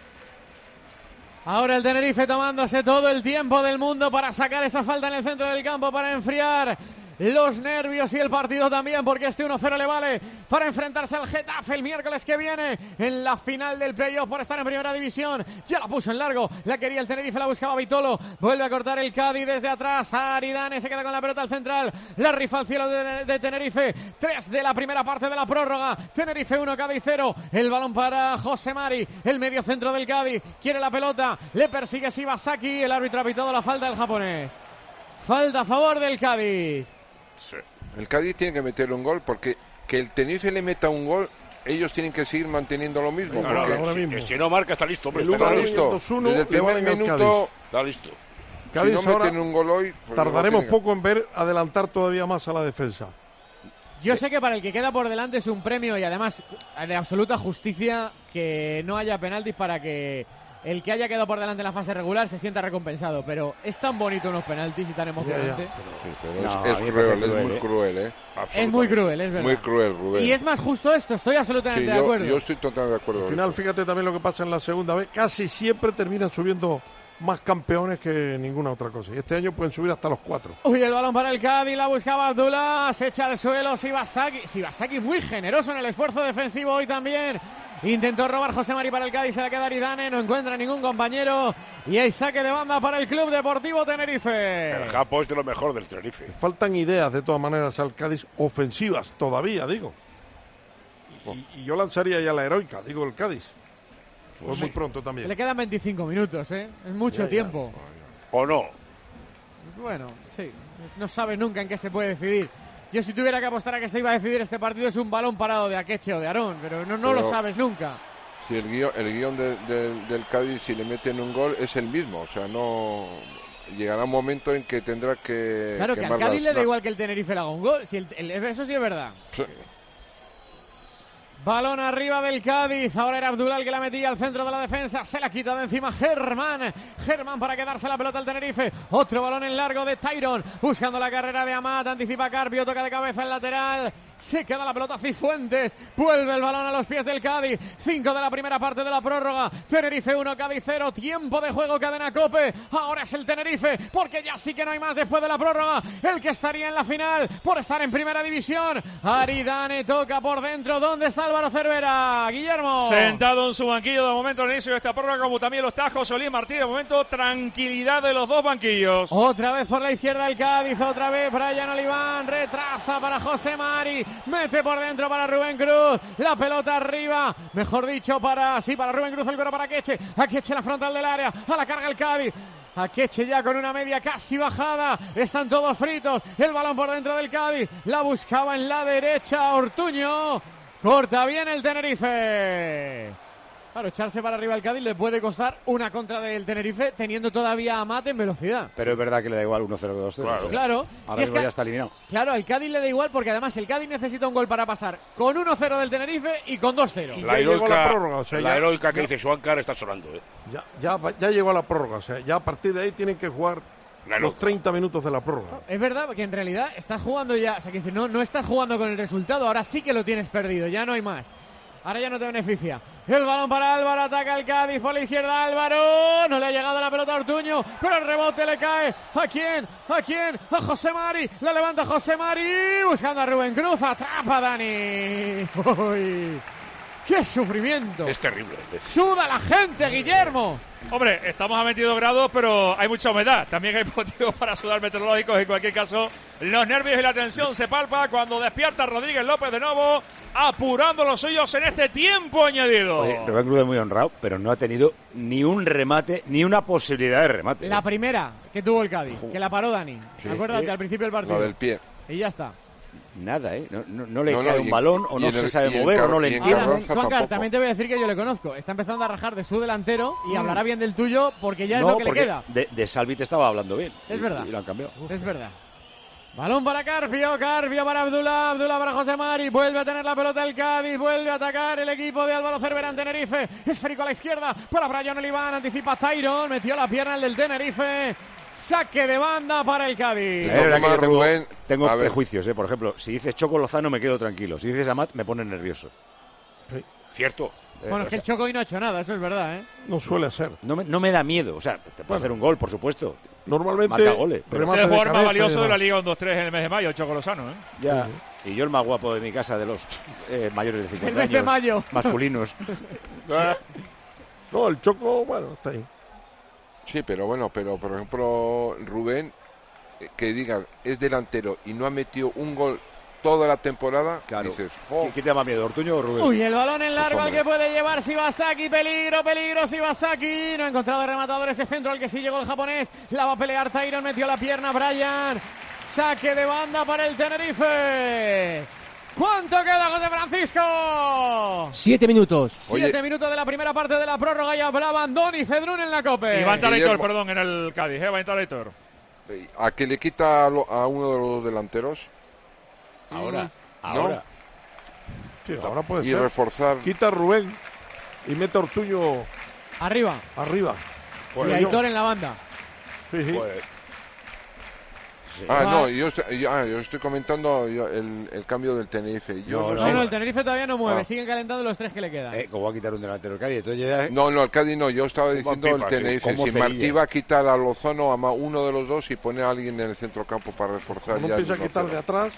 Ahora el Tenerife tomándose todo el tiempo del mundo para sacar esa falta en el centro del campo, para enfriar los nervios y el partido también, porque este uno cero le vale para enfrentarse al Getafe el miércoles que viene en la final del playoff por estar en primera división. Ya la puso en largo, la quería el Tenerife, la buscaba Vitolo, vuelve a cortar el Cádiz desde atrás, Aridane se queda con la pelota al central, la rifa al cielo de, de Tenerife, tres de la primera parte de la prórroga, Tenerife uno, Cádiz cero, el balón para José Mari, el medio centro del Cádiz, quiere la pelota, le persigue Shibasaki, el árbitro ha pitado la falta del japonés. Falta a favor del Cádiz. Sí. El Cádiz tiene que meter un gol porque que el Tenerife le meta un gol, ellos tienen que seguir manteniendo lo mismo. Claro, porque ahora mismo. Si, si no marca está listo, hombre. El está uno, listo. dos, uno, desde el primer minuto está listo. Cádiz, si no meten un gol hoy, pues tardaremos no poco en ver adelantar todavía más a la defensa. Yo sé que para el que queda por delante es un premio y además de absoluta justicia que no haya penaltis para que el que haya quedado por delante en la fase regular se sienta recompensado, pero es tan bonito unos penaltis y tan emocionante. Ya, ya. Sí, pero no, es, es cruel, cruel, es muy cruel, ¿eh? Es muy cruel, es verdad. Muy cruel, Rubén. Y es más justo esto, estoy absolutamente sí, de yo, acuerdo. Yo estoy totalmente de acuerdo. Al final, fíjate también lo que pasa en la segunda vez, casi siempre terminan subiendo más campeones que ninguna otra cosa. Y este año pueden subir hasta los cuatro. Uy, el balón para el Cádiz, la buscaba Abdullah, se echa al suelo Shibasaki. Shibasaki muy generoso en el esfuerzo defensivo hoy también. Intentó robar José Mari para el Cádiz, se la queda Aridane, no encuentra ningún compañero. Y hay saque de banda para el Club Deportivo Tenerife. El Japo es de lo mejor del Tenerife. Faltan ideas de todas maneras al Cádiz, ofensivas todavía, digo. Y, y yo lanzaría ya la heroica, digo, el Cádiz. Pues muy pronto también. Le quedan veinticinco minutos, ¿eh? Es mucho ya, tiempo. Ya. ¿O no? Bueno, sí. No sabes nunca en qué se puede decidir. Yo si tuviera que apostar a que se iba a decidir este partido es un balón parado de Akeche o de Aarón, pero no, no pero, lo sabes nunca. Si el guión, el guión de, de, del Cádiz, si le meten un gol, es el mismo. O sea, no... Llegará un momento en que tendrá que... Claro, que al Cádiz le da igual que el Tenerife le haga un gol. Si el, el, eso sí es verdad. Sí. Balón arriba del Cádiz, ahora era Abdullah el que la metía al centro de la defensa, se la quita de encima Germán, Germán para quedarse la pelota al Tenerife, otro balón en largo de Tyron, buscando la carrera de Amat, anticipa Carpio, toca de cabeza el lateral, Se queda la pelota Cifuentes. Vuelve el balón a los pies del Cádiz. cinco de la primera parte de la prórroga. Tenerife uno, Cádiz cero. Tiempo de juego, cadena COPE. Ahora es el Tenerife, porque ya sí que no hay más después de la prórroga. El que estaría en la final por estar en primera división. Aridane toca por dentro. ¿Dónde está Álvaro Cervera? Guillermo. Sentado en su banquillo de momento al inicio de esta prórroga, como también lo está José Luis Martí. De momento, tranquilidad de los dos banquillos. Otra vez por la izquierda el Cádiz. Otra vez Brian Oliván. Retrasa para José Mari. Mete por dentro para Rubén Cruz. La pelota arriba. Mejor dicho, para sí, para Rubén Cruz. El cuero para Akeche. Akeche la frontal del área. A la carga el Cádiz. Akeche ya con una media casi bajada. Están todos fritos. El balón por dentro del Cádiz. La buscaba en la derecha Ortuño. Corta bien el Tenerife. Claro, echarse para arriba el Cádiz le puede costar una contra del Tenerife, teniendo todavía a Amat en velocidad. Pero es verdad que le da igual uno cero que dos cero. Claro. claro. Ahora Si mismo es ya está eliminado. Claro, al Cádiz le da igual porque además el Cádiz necesita un gol para pasar con uno cero del Tenerife y con dos cero. La heroica, la, prórroga, o sea, la ya, heroica que ya, dice Schwankar está sonando. ¿eh? Ya, ya, ya llegó a la prórroga, o sea, ya a partir de ahí tienen que jugar los treinta minutos de la prórroga. Es verdad que en realidad estás jugando ya, o sea, que decir, no, no estás jugando con el resultado, ahora sí que lo tienes perdido, ya no hay más. Ahora ya no te beneficia. El balón para Álvaro, ataca el Cádiz por la izquierda. Álvaro, no le ha llegado la pelota a Ortuño, pero el rebote le cae. ¿A quién? ¿A quién? A José Mari. La levanta José Mari, buscando a Rubén Cruz. Atrapa a Dani. Uy, ¡qué sufrimiento! Es terrible. Suda la gente, Guillermo. Hombre, estamos a veintidós grados, pero hay mucha humedad. También hay motivos para sudar meteorológicos. En cualquier caso, los nervios y la tensión se palpa cuando despierta Rodríguez López de nuevo, apurando los suyos en este tiempo añadido. Oye, Rubén Cruz es muy honrado, pero no ha tenido ni un remate, ni una posibilidad de remate. La primera que tuvo el Cádiz, que la paró Dani. Sí, Acuérdate, sí. al principio del partido. Lo del pie. Y ya está. Nada, ¿eh? No, no, no le No, cae no, un y- balón, o y no en se el- sabe y en mover, o no Carro- le y en entiende. Carranza Juancar, tampoco. también te voy a decir que yo le conozco. Está empezando a rajar de su delantero y Mm. hablará bien del tuyo porque ya es No, lo que le porque queda. De, de Salvi te estaba hablando bien. Es y- verdad. Y lo han cambiado. Es verdad. Balón para Carpio, Carpio para Abdullah, Abdullah para José Mari, vuelve a tener la pelota el Cádiz, vuelve a atacar el equipo de Álvaro Cervera en Tenerife, esférico a la izquierda para Brian Oliván, anticipa Tyron, metió la pierna el del Tenerife, saque de banda para el Cádiz. La verdad que yo tengo, Rubén, tengo a ver. prejuicios, ¿eh? Por ejemplo, si dices Choco Lozano me quedo tranquilo, si dices Amat me pone nervioso. Cierto. Eh, Bueno, o es que el sea, Choco hoy no ha hecho nada, eso es verdad, ¿eh? No suele ser. no, me, no me da miedo, o sea, te puede Bueno. hacer un gol, por supuesto. Normalmente Marca goles, pero- Es remate el de jugador más cabeza y valioso de la demás. Liga un dos tres en el mes de mayo, Choco Lozano, ¿eh? Ya. Y yo el más guapo de mi casa de los eh, mayores de cincuenta El mes de años, mayo. masculinos. No, el Choco, bueno, está ahí. Sí, pero bueno, pero por ejemplo, Rubén, eh, que digan, es delantero y no ha metido un gol toda la temporada, Claro. dices, ¿Qui- oh, ¿Quién te da más miedo, Ortuño o Rubén? Uy, el balón en largo Pues, al hombre. que puede llevar Shibasaki, peligro, peligro, Shibasaki, no ha encontrado rematador ese centro al que sí llegó el japonés, la va a pelear Tyron, metió la pierna Brian, saque de banda para el Tenerife. ¿Cuánto queda, José Francisco? Siete minutos. Siete minutos de la primera parte de la prórroga y hablaban Don y Cedrún en la Cope. Y va a entrar Guillermo. Aitor, perdón, en el Cádiz, ¿eh? Va a entrar Aitor. a que le quita a, lo- a uno de los delanteros Ahora, ¿no? ahora. Sí, ahora puede y ser. reforzar. Quita a Rubén y mete a Ortuño Arriba. arriba. Y Aitor en la banda. Sí, sí. Pues, Sí. Ah, Va. no, yo estoy, yo, ah, yo estoy comentando yo, el, el cambio del Tenerife. Yo No, no, No, sé- no, el Tenerife todavía no mueve, Ah. siguen calentando los tres que le quedan. Eh, ¿Cómo va a quitar un delantero del Cádiz? Entonces ya- no, no, el Cádiz no, yo estaba diciendo pipa, el sí, Tenerife. como Si cerillas. Martí va a quitar a Lozano a ma- uno de los dos y pone a alguien en el centro campo para reforzar Cuando ya el empieza a uno quitar de cero. atrás,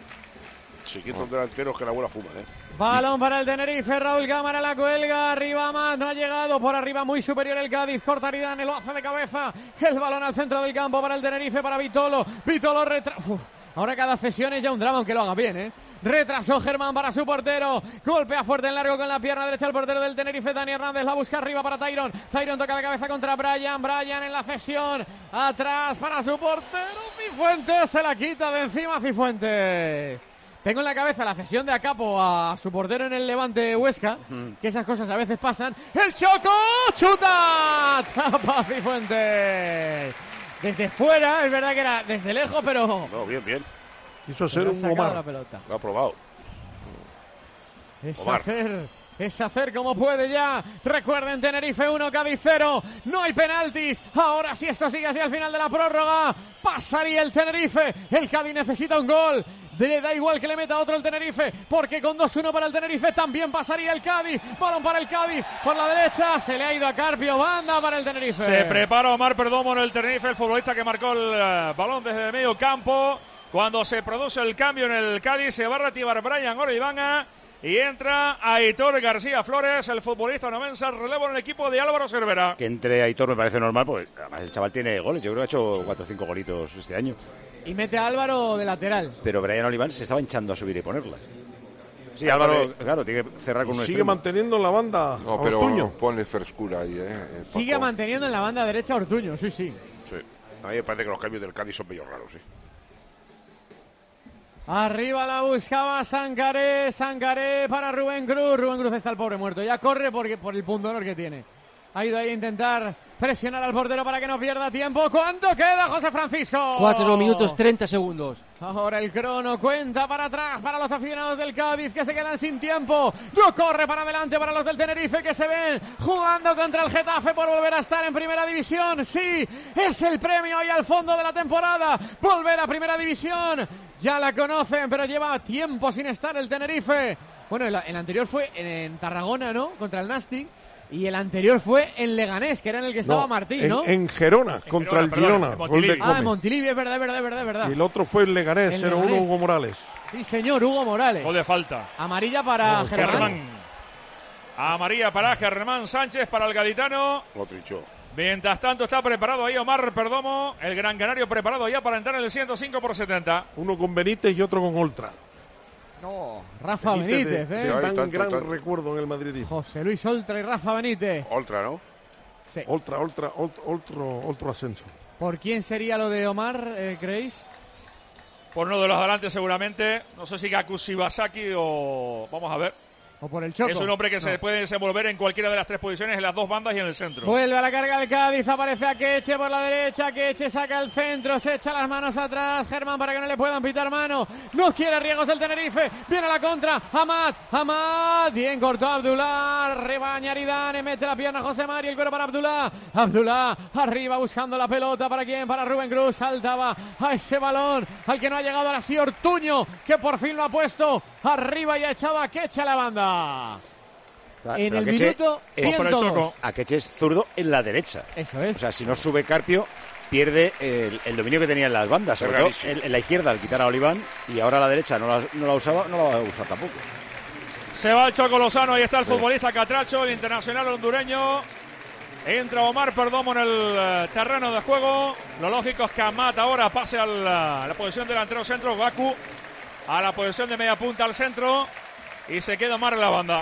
si quita un delantero que la abuela fuma, ¿eh? Balón para el Tenerife, Raúl Cámara la cuelga, arriba más, no ha llegado, por arriba muy superior el Cádiz, corta Aridane, lo hace de cabeza, el balón al centro del campo para el Tenerife, para Vitolo, Vitolo retra... Uf, ahora cada cesión es ya un drama, aunque lo haga bien, ¿eh? Retrasó Germán para su portero, golpea fuerte en largo con la pierna derecha el portero del Tenerife, Dani Hernández, la busca arriba para Tyron, Tyron toca la cabeza contra Brian, Brian en la cesión, atrás para su portero, Cifuentes, se la quita de encima Cifuentes. Tengo en la cabeza la cesión de Acapo a su portero en el Levante Huesca, que esas cosas a veces pasan. ¡El Choco! ¡Chuta! ¡Tapa Cifuentes! Desde fuera, es verdad que era desde lejos, pero... No, bien, bien. quiso hacer pero ha un sacado la Omar. pelota. Lo ha probado. Es Omar. hacer, es hacer como puede ya. Recuerden, Tenerife uno, Cádiz cero. No hay penaltis. Ahora si esto sigue así al final de la prórroga, pasaría el Tenerife. El Cádiz necesita un gol. Le da igual que le meta otro el Tenerife, porque con dos uno para el Tenerife también pasaría el Cádiz. Balón para el Cádiz por la derecha, se le ha ido a Carpio, banda para el Tenerife. Se prepara Omar Perdomo en el Tenerife, el futbolista que marcó el uh, balón desde el medio campo. Cuando se produce el cambio en el Cádiz, se va a reactivar Brian Orellana y entra Aitor García Flores, el futbolista novense, relevo en el equipo de Álvaro Cervera. Que entre Aitor me parece normal, porque además el chaval tiene goles. Yo creo que ha hecho cuatro o cinco golitos este año. Y mete a Álvaro de lateral. Pero Brian Oliván se estaba hinchando a subir y ponerla. Sí, Álvaro, claro, tiene que cerrar con un Sigue extremo. manteniendo la banda No, pero Ortuño. pone frescura ahí, ¿eh? Sigue Paco. manteniendo en la banda derecha Ortuño, sí, sí. Sí. A mí me parece que los cambios del Cádiz son medio raros, sí. Arriba la buscaba Sangaré, Sangaré para Rubén Cruz. Rubén Cruz está el pobre muerto. Ya corre porque, por el punto honor que tiene. Ha ido ahí a intentar presionar al portero para que no pierda tiempo. ¿Cuánto queda, José Francisco? Cuatro minutos treinta segundos. Ahora el crono cuenta para atrás para los aficionados del Cádiz que se quedan sin tiempo. No corre para adelante para los del Tenerife que se ven jugando contra el Getafe por volver a estar en primera división. Sí, es el premio ahí al fondo de la temporada. Volver a primera división. Ya la conocen, pero lleva tiempo sin estar el Tenerife. Bueno, el, el anterior fue en, en Tarragona, ¿no? Contra el Nastic. Y el anterior fue en Leganés, que era en el que estaba No, Martín, en, ¿no? En Gerona, En contra Gerona, el perdón, Girona. en Gol Montilivi. de Ah, Come. en Montilivi, es verdad, es verdad, es verdad, es verdad. Y el otro fue el Leganés, El cero uno Leganés. Hugo Morales. Sí, señor, Hugo Morales. Gol de falta. Amarilla para No, Germán. Germán. Amarilla para Germán Sánchez, para el gaditano. Lo trinchó. Mientras tanto está preparado ahí Omar Perdomo, el gran canario preparado ya para entrar en el ciento cinco por setenta. Uno con Benítez y otro con Oltra. No, Rafa Benítez, de, ¿eh? de tan tanto, gran tanto. recuerdo en el madridismo. José Luis Oltra y Rafa Benítez. Oltra, ¿no? Sí. Oltra, Oltra, Oltra, otro, otro ascenso. ¿Por quién sería lo de Omar, eh, creéis? Por uno de los adelante seguramente. No sé si Gaku Shibasaki o... Vamos a ver. ¿O por el Choco? Es un hombre que No. se puede desenvolver en cualquiera de las tres posiciones, en las dos bandas y en el centro. Vuelve a la carga el Cádiz, aparece Akeche por la derecha, Akeche saca el centro, se echa las manos atrás, Germán para que no le puedan pitar mano, no quiere riesgos el Tenerife, viene la contra, Hamad, Hamad, bien cortó Abdullah, rebaña Aridane, mete la pierna José Mari, el cuero para Abdullah, Abdullah arriba buscando la pelota, ¿para quién? Para Rubén Cruz, saltaba a ese balón, al que no ha llegado ahora sí Ortuño, que por fin lo ha puesto arriba y ha echado a Akeche a la banda. En el Akeche minuto es- ciento dos. Akeche es zurdo en la derecha. Eso es. O sea, si no sube Carpio, pierde el, el dominio que tenía en las bandas, sobre todo rarísimo. en, en la izquierda al quitar a Oliván, y ahora a la derecha no la, no la usaba, no la va a usar tampoco. Se va el Choco Lozano, ahí está el futbolista Catracho, el internacional hondureño. Entra Omar Perdomo en el eh, terreno de juego. Lo lógico es que Amat ahora pase a la, a la posición delantero centro, Gaku a la posición de media punta al centro y se queda Omar en la banda.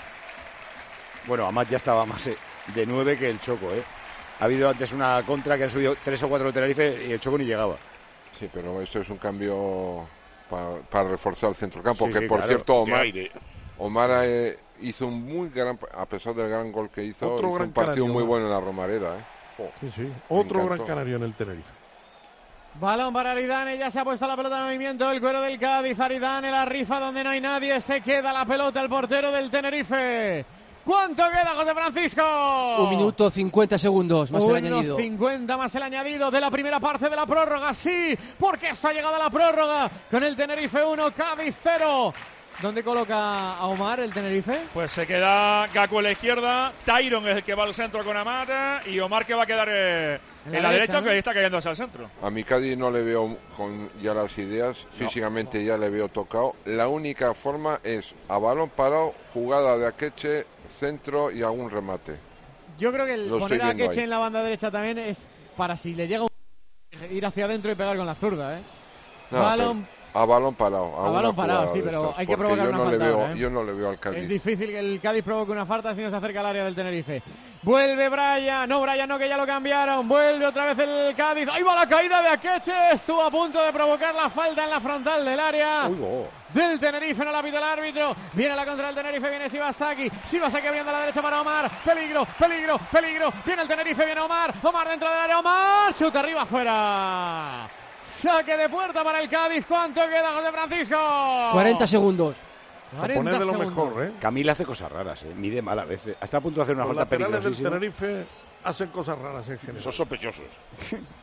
Bueno, Amat ya estaba más eh, de nueve que el Choco, ¿eh? Ha habido antes una contra que han subido tres o cuatro de Tenerife y el Choco ni llegaba. Sí, pero esto es un cambio pa- para reforzar el centrocampo, Sí, que sí, por claro. cierto De Omar, aire. Omar eh, hizo un muy gran, a pesar del gran gol que hizo, Otro hizo gran un partido canario, muy ¿no? bueno en la Romareda, ¿eh? Jo, Sí, sí. me Otro encantó. gran canario en el Tenerife. Balón para Aridane, ya se ha puesto la pelota en movimiento, el cuero del Cádiz, Aridane la rifa donde no hay nadie, se queda la pelota el portero del Tenerife. ¿Cuánto queda, José Francisco? Un minuto cincuenta segundos más el añadido. uno cincuenta más el añadido de la primera parte de la prórroga, sí, porque esto ha llegado a la prórroga con el Tenerife uno, Cádiz cero. ¿Dónde coloca a Omar el Tenerife? Pues se queda Gaku en la izquierda, Tyron es el que va al centro con Amata y Omar que va a quedar eh, en, En la, la derecha, derecha, aunque ¿no? ahí está cayendo hacia el centro. A mi Cádiz no le veo con ya las ideas, físicamente ya le veo tocado. La única forma es a balón parado, jugada de Akeche, centro y algún remate. Yo creo que el Lo estoy poner a viendo Akeche ahí. en la banda derecha también es para si le llega un... ir hacia adentro y pegar con la zurda, ¿eh? No, Balón pero a balón parado. A, A una balón parado, jugada sí, de pero estas, hay que porque provocar yo una no le falta veo, ahora, ¿eh? Yo no le veo al Cádiz. Es difícil que el Cádiz provoque una falta si no se acerca al área del Tenerife. Vuelve Brian, no Brian no, que ya lo cambiaron. Vuelve otra vez el Cádiz. Ahí va la caída de Akeche. Estuvo a punto de provocar la falta en la frontal del área. Uy, oh. Del Tenerife, no la pita el árbitro. Viene la contra del Tenerife, viene Shibasaki. Shibasaki abriendo a la derecha para Omar. Peligro, peligro, peligro. Viene el Tenerife, viene Omar. Omar dentro del área, Omar. Chuta arriba, afuera. Saque de puerta para el Cádiz. ¿Cuánto queda, José Francisco? cuarenta segundos. A poner de lo mejor, ¿eh? Camila hace cosas raras, ¿eh? Mide mal a veces. Está a punto de hacer una Los falta laterales del peligrosísima. Tenerife hacen cosas raras en general. Son sospechosos.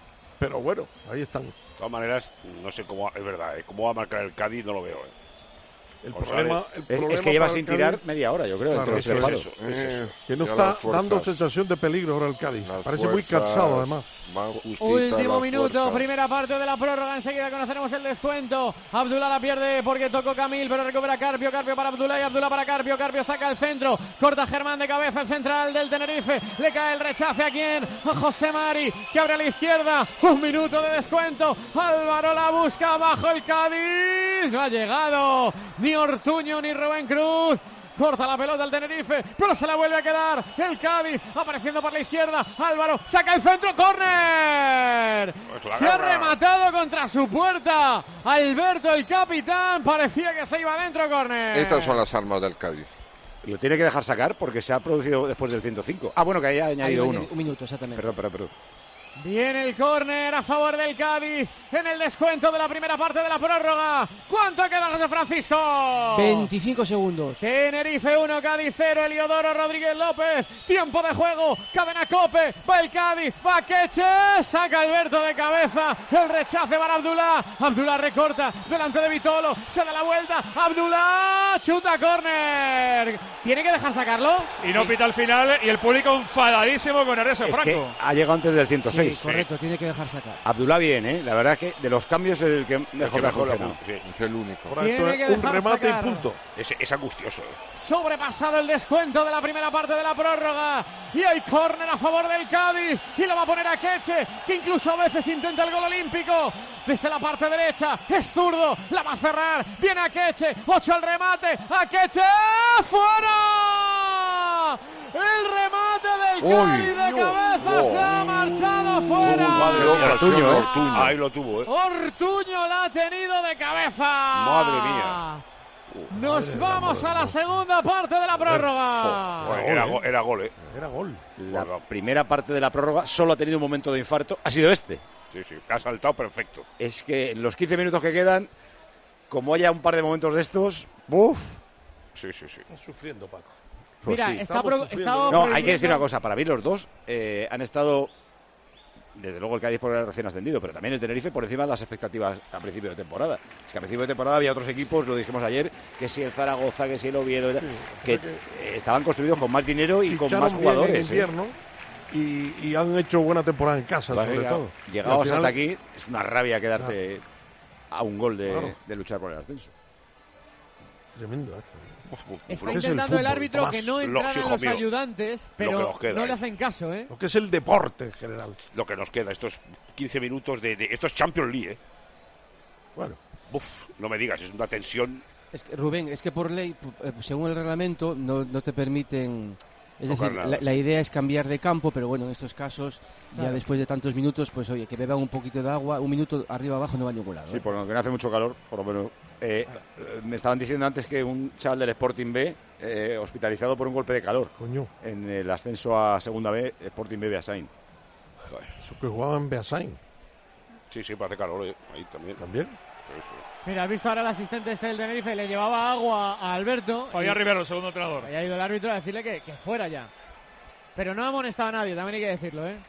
pero bueno, ahí están. De todas maneras, no sé cómo, es verdad, ¿eh? cómo va a marcar el Cádiz, no lo veo. ¿eh? El problema, el es, problema es que lleva para sin Cádiz, tirar media hora, yo creo. Claro, entre los eso, tres es palos. eso, es eso. Eh, Que no ya está las fuerzas, dando sensación de peligro ahora el Cádiz. las Parece muy fuerzas cansado, además. van justitas, Último las minuto, fuerzas. primera parte de la prórroga. Enseguida conoceremos el descuento. Abdullah la pierde porque tocó Camil, pero recupera Carpio. Carpio para Abdullah y Abdullah para Carpio. Carpio saca el centro. Corta Germán de cabeza, el central del Tenerife. Le cae el rechace a quién? A José Mari, que abre a la izquierda. Un minuto de descuento. Álvaro la busca bajo el Cádiz. No ha llegado ni Ortuño ni Rubén Cruz. Corta la pelota el Tenerife, pero se la vuelve a quedar el Cádiz, apareciendo por la izquierda. Álvaro saca el centro, córner. Pues se ha rematado contra su puerta. Alberto, el capitán, parecía que se iba adentro, córner. Estas son las armas del Cádiz. Y lo tiene que dejar sacar porque se ha producido después del ciento cinco. Ah, bueno, que haya añadido Ahí, uno. Un minuto, exactamente. Perdón, perdón, perdón. Viene el córner a favor del Cádiz en el descuento de la primera parte de la prórroga. ¿Cuánto queda, José Francisco? veinticinco segundos. Tenerife uno, Cádiz cero, Eliodoro Rodríguez López. Tiempo de juego, cadena Cope. Va el Cádiz, va Queche. Saca Alberto de cabeza. El rechace para Abdullah. Abdullah recorta delante de Vitolo. Se da la vuelta. Abdullah chuta córner. ¿Tiene que dejar sacarlo? Y no pita al final. Y el público enfadadísimo con Ernesto Es Franco. que ha llegado antes del ciento seis. Sí, correcto, tiene que dejar sacar. Abdullah bien, ¿eh? La verdad es que de los cambios es el que mejor le ha funcionado. Sí, Es el único. Ahora esto Tiene que es un dejar remate sacar. y punto. Es, es angustioso. ¿eh? Sobrepasado el descuento de la primera parte de la prórroga. Y hay córner a favor del Cádiz. Y lo va a poner a Queche, que incluso a veces intenta el gol olímpico. Desde la parte derecha, es zurdo. La va a cerrar. Viene a Queche. Ocho al remate. A Queche. ¡Fuera! El remate del Uy, Cádiz de Dios, cabeza Dios. se ha marchado fuera. Madre mía, Ortuño, ¿eh? Ortuño. Ahí lo tuvo, ¿eh? Ortuño la ha tenido de cabeza. Madre mía. Nos vamos a la segunda parte de la prórroga. Bueno, era, go- era gol, ¿eh? Era gol. La primera parte de la prórroga solo ha tenido un momento de infarto. Ha sido este. Sí, sí, ha saltado perfecto. Es que en los quince minutos que quedan, como haya un par de momentos de estos, ¡buf! Sí, sí, sí. Está sufriendo, Paco. Pues Mira, sí. está pro- estaba No, hay que prohibiendo- decir una cosa. Para mí los dos eh, han estado, desde luego el Cádiz por el recién ascendido, pero también el Tenerife por encima de las expectativas a principio de temporada. Es que a principio de temporada había otros equipos, lo dijimos ayer, que si el Zaragoza, que si el Oviedo, que eh, estaban construidos con más dinero y con Ficharon más bien jugadores. en ¿eh? invierno y, y han hecho buena temporada en casa, Vale, sobre ya, todo. Llegados Y al final- hasta aquí, es una rabia quedarte a un gol de, Claro. de luchar por el ascenso. Tremendo eso. Está Lo que es intentando el, fútbol, árbitro Tomás. que no Lo- entraran hijo los mío, ayudantes, lo pero que nos queda, no le ¿eh? hacen caso, ¿eh? Lo que es el deporte en general. Lo que nos queda, estos quince minutos de, de estos Champions League, ¿eh? Bueno. Uf, no me digas, es una tensión. Es que, Rubén, es que por ley, eh, según el reglamento, no, no te permiten. Es Tocar decir, nada. la, la idea es cambiar de campo, pero bueno, en estos casos, Claro. ya después de tantos minutos, pues oye, que beban un poquito de agua, un minuto arriba abajo no va a ningún lado. Sí, ¿eh? por lo que no hace mucho calor, por lo menos. Eh, eh, me estaban diciendo antes que un chaval del Sporting B, eh, hospitalizado por un golpe de calor. Coño. En el ascenso a Segunda B, Sporting B Beasain. Eso que jugaba en Beasain. Sí, sí, parece calor, ¿eh? Ahí también. ¿También? Sí, sí. Mira, has visto ahora el asistente este del Tenerife, le llevaba agua a Alberto. Fabián y- Rivero, el segundo entrenador. Ahí ha ido el árbitro a decirle que, que fuera ya. Pero no ha amonestado a nadie, también hay que decirlo, ¿eh?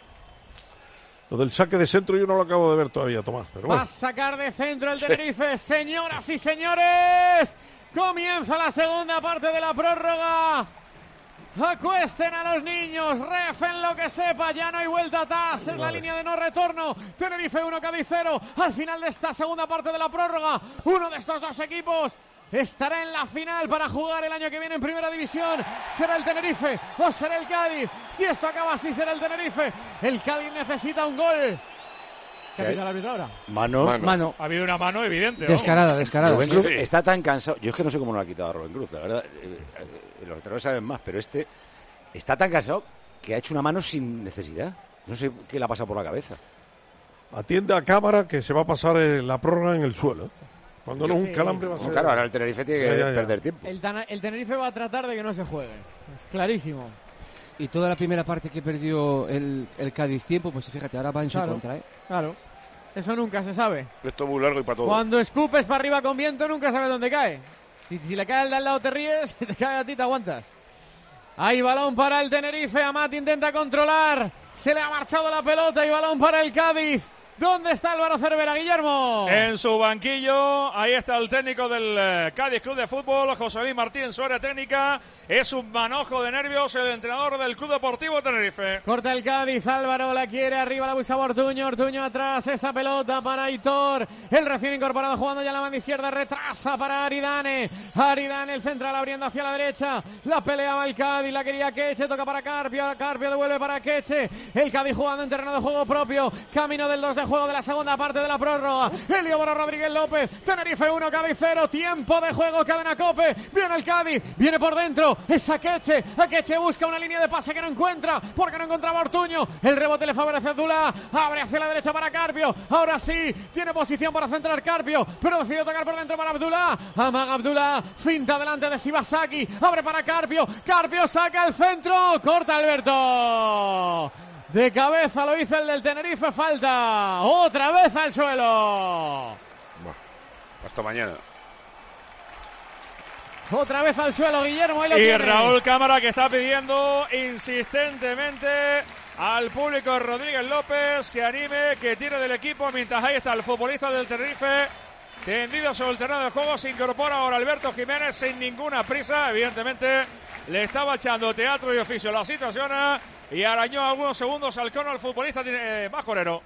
Lo del saque de centro yo no lo acabo de ver todavía, Tomás. Pero Va bueno. a sacar de centro el Tenerife. Señoras y señores, comienza la segunda parte de la prórroga. Acuesten a los niños, recen lo que sepa, ya no hay vuelta atrás, es la línea de no retorno. Tenerife uno, Cádiz cero. Al final de esta segunda parte de la prórroga, uno de estos dos equipos estará en la final para jugar el año que viene en Primera División. ¿Será el Tenerife o será el Cádiz? Si esto acaba así, será el Tenerife. El Cádiz necesita un gol. ¿Qué ha ¿Qué? pitado el árbitro ahora? Mano. Mano. Mano, Ha habido una mano evidente. ¿no? descarada, descarada. Rubén sí. Cruz está tan cansado. Yo es que no sé cómo no lo ha quitado a Rubén Cruz, la verdad. Eh, eh, los entrenadores saben más, pero este está tan cansado que ha hecho una mano sin necesidad. No sé qué le ha pasado por la cabeza. Atiende a cámara que se va a pasar eh, la prórroga en el suelo. Cuando no es un Sí. calambre va a No, ser... claro, ahora el Tenerife tiene que Ya, ya, ya. perder tiempo. El, Tana- el Tenerife va a tratar de que no se juegue. Es clarísimo. Y toda la primera parte que perdió el, el Cádiz tiempo, pues fíjate, ahora va en su Claro. contra, ¿eh? Claro. Eso nunca se sabe. Esto es muy largo y para todo. Cuando escupes para arriba con viento, nunca sabes dónde cae. Si, si le cae al de al lado, te ríes. Si te cae a ti, te aguantas. Hay balón para el Tenerife. Amat intenta controlar. Se le ha marchado la pelota y balón para el Cádiz. ¿Dónde está Álvaro Cervera, Guillermo? En su banquillo, ahí está el técnico del eh, Cádiz Club de Fútbol, José Luis Martín, su área técnica. Es un manojo de nervios el entrenador del Club Deportivo Tenerife. Corta el Cádiz, Álvaro la quiere, arriba la busca Ortuño, Ortuño atrás, esa pelota para Aitor, el recién incorporado jugando ya en la banda izquierda, retrasa para Aridane, Aridane el central abriendo hacia la derecha, la peleaba el Cádiz, la quería Queche, toca para Carpio, Carpio devuelve para Queche, el Cádiz jugando en terreno de juego propio, camino del dos de juego de la segunda parte de la prórroga. Eliodoro Rodríguez López, Tenerife uno, Cádiz cero, tiempo de juego, cadena Cope, viene el Cádiz, viene por dentro, es Akeche, Akeche busca una línea de pase que no encuentra, porque no encontraba Ortuño, el rebote le favorece a Abdullah, abre hacia la derecha para Carpio, ahora sí, tiene posición para centrar Carpio, pero decide tocar por dentro para Abdullah, amaga Abdullah, finta delante de Shibasaki, abre para Carpio, Carpio saca el centro, corta Alberto. De cabeza lo hizo el del Tenerife, falta. Otra vez al suelo. Hasta mañana. Otra vez al suelo, Guillermo. Ahí lo y tiene. Raúl Cámara que está pidiendo insistentemente al público Rodríguez López que anime, que tire del equipo, mientras ahí está el futbolista del Tenerife tendido sobre el terreno de juego. Se incorpora ahora Alberto Jiménez sin ninguna prisa. Evidentemente le estaba echando teatro y oficio la situación y arañó algunos segundos al cono al futbolista eh, majorero.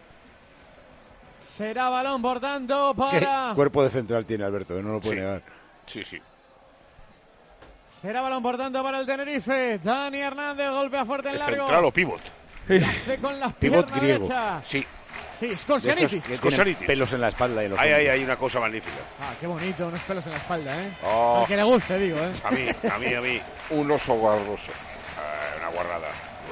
Será balón, por tanto, para... ¿Qué cuerpo de central tiene Alberto? No lo puede sí. negar. Sí, sí. Será balón, por tanto, para el Tenerife. Dani Hernández, golpea fuerte en largo. ¿Central o pivot? Hace con las Pivot piernas griego. derecha. Sí. Sí, Scorsenitis. Que tienen pelos en la espalda y en los Ahí, hombros. ahí hay una cosa magnífica. Ah, qué bonito, unos pelos en la espalda, ¿eh? Oh. Al que le guste, digo, ¿eh? A mí, a mí, a mí. Un oso guarroso. Ah, una guarrada.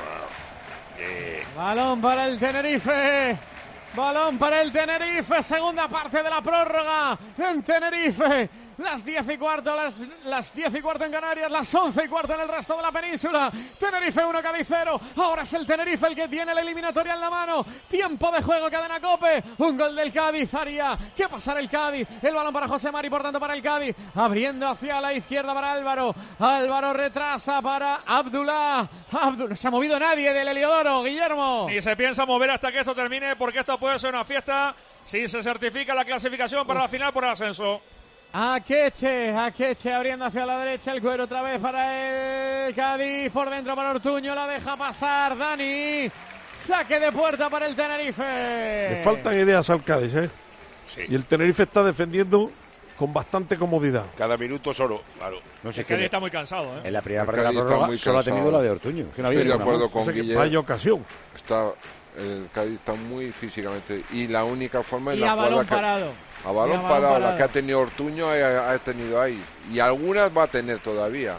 Eh. Balón para el Tenerife. Balón para el Tenerife. Segunda parte de la prórroga en Tenerife. Las diez y cuarto, las, las diez y cuarto en Canarias, las once y cuarto en el resto de la península. Tenerife uno, Cádiz cero. Ahora es el Tenerife el que tiene la eliminatoria en la mano. Tiempo de juego, cadena Cope. Un gol del Cádiz haría que pasara el Cádiz. El balón para José Mari, por tanto para el Cádiz. Abriendo hacia la izquierda para Álvaro. Álvaro retrasa para Abdullah. Abdullah. No se ha movido nadie del Heliodoro, Guillermo. Y se piensa mover hasta que esto termine, porque esto puede ser una fiesta si se certifica la clasificación para la final por el ascenso. Akeche, Akeche abriendo hacia la derecha, el cuero otra vez para el Cádiz, por dentro para Ortuño, la deja pasar Dani, saque de puerta para el Tenerife. Le faltan ideas al Cádiz, ¿eh? Sí. Y el Tenerife está defendiendo con bastante comodidad. Cada minuto es oro, claro. No sé El qué. Cádiz está muy cansado, ¿eh? En la primera El parte de la Cádiz está prórroga muy solo ha cansado. tenido la de Ortuño. Que no ha Estoy habido de ninguna acuerdo más. con O sea que Guille. vaya ocasión. Está, el Cádiz está muy físicamente. Y la única forma es Y la a balón que, parado. A balón, Y a balón parado, parado. la que ha tenido Ortuño ha, ha tenido ahí. Y algunas va a tener todavía.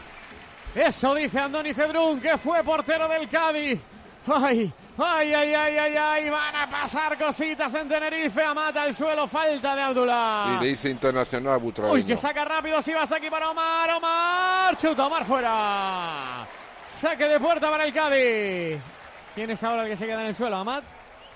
Eso dice Andoni Cedrún, que fue portero del Cádiz. Ay, ay, ay, ay, ay, ay, van a pasar cositas en Tenerife. Amata el suelo, falta de Abdullah. Y le dice internacional a Butragueño. Uy, que saca rápido Shibasaki para Omar, Omar, chuta Omar fuera. Saque de puerta para el Cádiz. ¿Quién es ahora el que se queda en el suelo, Amat?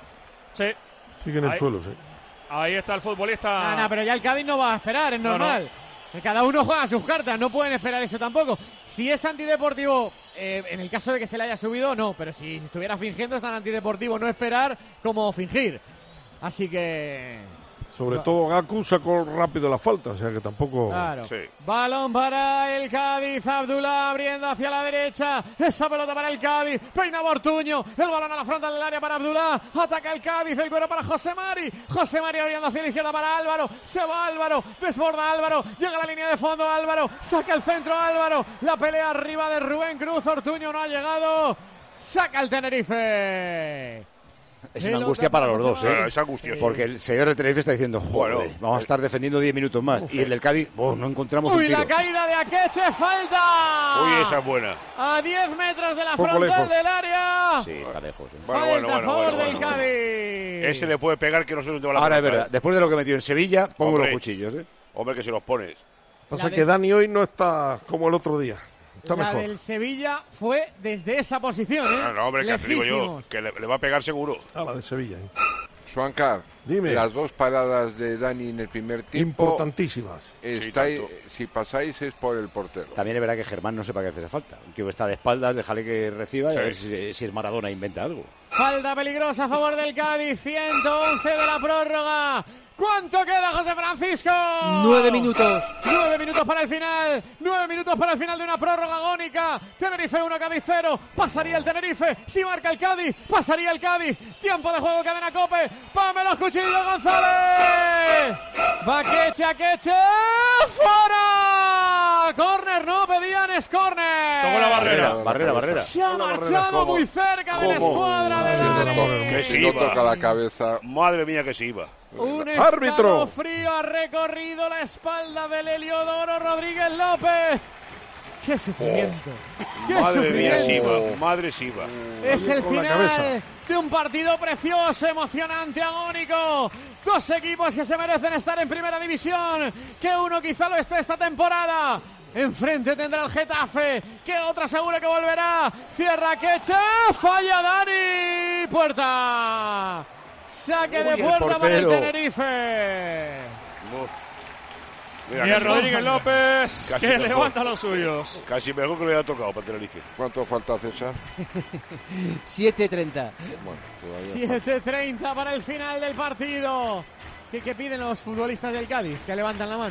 Sí. Sigue en el Ahí. suelo, sí. Ahí está el futbolista. No, no, pero ya el Cádiz no va a esperar, es No, normal. no. Que cada uno juega sus cartas, no pueden esperar eso tampoco. Si es antideportivo, eh, en el caso de que se le haya subido, no. Pero si estuviera fingiendo, es tan antideportivo no esperar como fingir. Así que... Sobre todo Gaku sacó rápido la falta, o sea que tampoco... Claro. Sí. Balón para el Cádiz, Abdullah abriendo hacia la derecha, esa pelota para el Cádiz, peina Ortuño, el balón a la frontal del área para Abdullah, ataca el Cádiz, el cuero para José Mari, José Mari abriendo hacia la izquierda para Álvaro, se va Álvaro, desborda Álvaro, llega a la línea de fondo Álvaro, saca el centro Álvaro, la pelea arriba de Rubén Cruz, Ortuño no ha llegado, saca el Tenerife. Es una angustia para los dos, ¿eh? Bueno, es angustioso. Porque el señor de Tenerife está diciendo, joder, Bueno, vamos a estar defendiendo diez minutos más. Y el del Cádiz, oh, no encontramos un Uy, tiro. la caída de Akeche, falta. Uy, esa es buena. A diez metros de la Poco frontal lejos. del área. Sí, está lejos. ¿eh? Bueno, Falta bueno, a bueno, favor bueno, del bueno. Cádiz. Ese le puede pegar que no sé dónde va la Ahora es pelota, verdad, ¿eh? después de lo que metió en Sevilla, pongo Hombre. los cuchillos, ¿eh? Hombre, que si los pones. Pasa La que de- Dani hoy no está como el otro día. Está La mejor. del Sevilla fue desde esa posición, ¿eh? No, no, hombre, que te digo yo, Lejísimos. que le, le va a pegar seguro. A la de Sevilla. ¿eh? Juancar, Dime. Las dos paradas de Dani en el primer tiempo. Importantísimas. Estáis, si pasáis es por el portero. También es verdad que Germán no sepa qué hacer falta. Un tío que está de espaldas, déjale que reciba Sí. y a ver si, si es Maradona inventa algo. Falta peligrosa a favor del Cádiz, ciento once de la prórroga. ¿Cuánto queda, José Francisco? Nueve minutos. Nueve minutos para el final. Nueve minutos para el final de una prórroga agónica. Tenerife uno, Cádiz cero. Pasaría el Tenerife. Si marca el Cádiz, pasaría el Cádiz. Tiempo de juego, cadena Cope. Pamela Cuchillo González. Baqueche, Akeche. ¡Fuera! Corner, no pedían, es corner. Tocó la barrera. Barrera, barrera. Se ha marchado muy cerca de la escuadra de Dani. Que se No iba. toca la cabeza. Madre mía, que se iba. Un ¡Árbitro! frío ha recorrido la espalda del Heliodoro Rodríguez López. ¡Qué sufrimiento! ¡Qué Madre mía, se sufrimiento! iba. Madre se iba. Es el Con la final cabeza. de un partido precioso, emocionante, agónico. Dos equipos que se merecen estar en primera división. Que uno quizá lo esté esta temporada. Enfrente tendrá el Getafe, que otra seguro que volverá. Cierra Queche, falla Dani. Puerta. Saque de Uy, el puerta para el portero. Tenerife. Mira, Bien, casi- Rodríguez López, Casi que mejor. levanta los suyos. Casi mejor que lo hubiera tocado para Tenerife. ¿Cuánto falta, César? siete treinta. Bueno, todavía siete treinta para el final del partido. ¿Qué, qué piden los futbolistas del Cádiz? Que levantan la mano.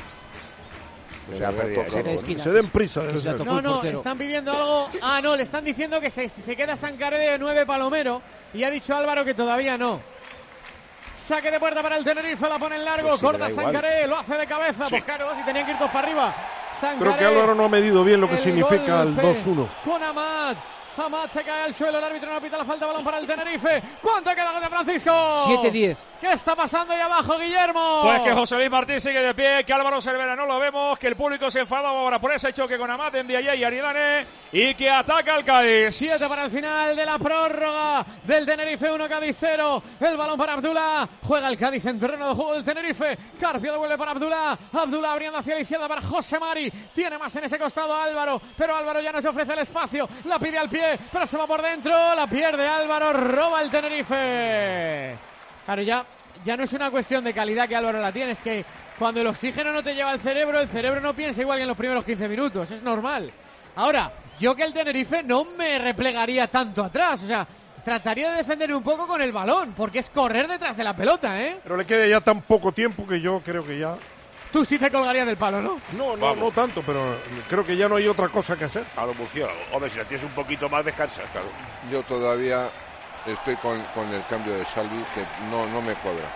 O sea, pérdida de toca, tiempo, ¿no? Se den prisa. Que debe se la ser. tocó No, el no, portero. están pidiendo algo. Ah, no, le están diciendo que se, se queda Sancaré de nueve Palomero. Y ha dicho Álvaro que todavía no. Saque de puerta para el Tenerife, la pone en largo. Pues sí, me corta da igual. Sancaré, lo hace de cabeza. Sí. Pues claro, si tenían que ir todos para arriba. Sancaré, Creo que Álvaro no ha medido bien lo que el significa el golpe dos uno. Con Amat. Amat se cae al suelo, el árbitro no pita la falta, balón para el Tenerife. ¿Cuánto queda, José Francisco? siete diez. ¿Qué está pasando ahí abajo, Guillermo? Pues que José Luis Martín sigue de pie, que Álvaro Cervera no lo vemos, que el público se enfada ahora por ese choque con Amat, Ndiaye y Aridane, y que ataca al Cádiz. Siete para el final de la prórroga del Tenerife uno, Cádiz cero. El balón para Abdullah. Juega el Cádiz en terreno de juego del Tenerife. Carpio devuelve para Abdullah. Abdullah abriendo hacia la izquierda para José Mari. Tiene más en ese costado Álvaro, pero Álvaro ya no se ofrece el espacio. La pide al pie, pero se va por dentro. La pierde Álvaro. Roba el Tenerife. Claro, ya, ya no es una cuestión de calidad que Álvaro la tiene. Es que cuando el oxígeno no te lleva al cerebro, el cerebro no piensa igual que en los primeros quince minutos. Es normal. Ahora, yo que el Tenerife no me replegaría tanto atrás. O sea, trataría de defender un poco con el balón, porque es correr detrás de la pelota, ¿eh? Pero le queda ya tan poco tiempo que yo creo que ya... Tú sí te colgarías del palo, ¿no? No, no, no tanto, pero creo que ya no hay otra cosa que hacer. A los murciélagos. Hombre, si la tienes un poquito más, descansas, claro. Yo todavía estoy con, con el cambio de Salvi, que no, no me cuadra.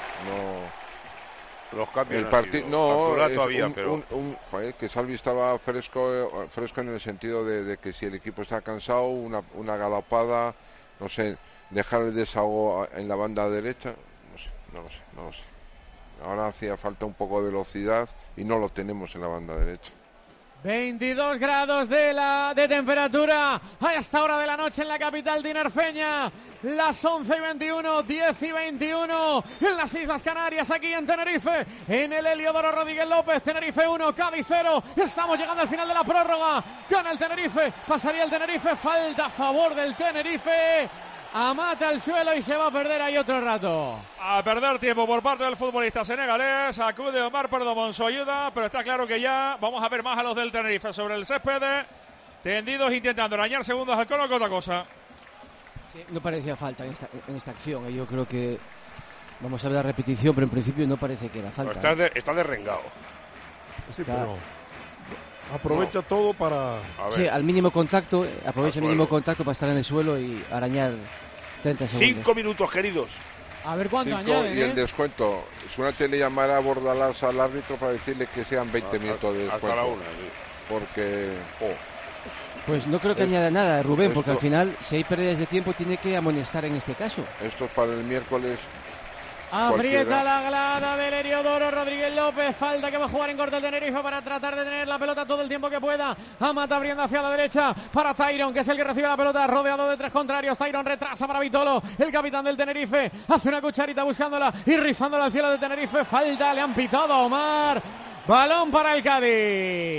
No. Los cambios El no han partido, sido. no, Facturar es todavía, un- pero un- un- joder, que Salvi estaba fresco, eh, fresco en el sentido de, de que si el equipo está cansado, una, una galopada, no sé, dejar el desahogo en la banda derecha, no sé, no lo sé, no lo sé. Ahora hacía falta un poco de velocidad y no lo tenemos en la banda derecha. veintidós grados de, la, de temperatura a esta hora de la noche en la capital tinerfeña. Las once y veintiuno, diez y veintiuno en las Islas Canarias, aquí en Tenerife, en el Heliodoro Rodríguez López. Tenerife uno, Cádiz cero. Estamos llegando al final de la prórroga. Gana el Tenerife, pasaría el Tenerife. Falta a favor del Tenerife. Amata al suelo y se va a perder ahí otro rato. A perder tiempo por parte del futbolista senegalés. Acude Omar Perdomón su ayuda, pero está claro que ya vamos a ver más a los del Tenerife sobre el césped, tendidos intentando arañar segundos al cono que otra cosa. Sí, no parecía falta en esta, en esta acción. eh. Yo creo que vamos a ver la repetición, pero en principio no parece que era falta. está, eh. de, está derrengado. Sí, Está- pero aprovecha todo para... Sí, al mínimo contacto, eh, aprovecha Al el mínimo suelo. contacto para estar en el suelo y arañar treinta segundos. Cinco minutos, queridos. A ver cuánto Cinco, añaden, y el ¿eh? descuento. Suerte le llamará a Bordalás al árbitro para decirle que sean veinte Hasta- minutos de hasta descuento. la una, sí. Porque... Pues no creo que Es- añada nada, Rubén, porque al esto- final, si hay pérdidas de tiempo, tiene que amonestar en este caso. Esto es para el miércoles. Aprieta Cualquiera. la glada del Heliodoro Rodríguez López. Falta que va a jugar en corto el Tenerife para tratar de tener la pelota todo el tiempo que pueda. Amata abriendo hacia la derecha para Tyron, que es el que recibe la pelota, rodeado de tres contrarios. Tyron retrasa para Vitolo, el capitán del Tenerife. Hace una cucharita buscándola y rifándola al cielo de Tenerife. Falta, le han pitado a Omar. Balón para el Cádiz.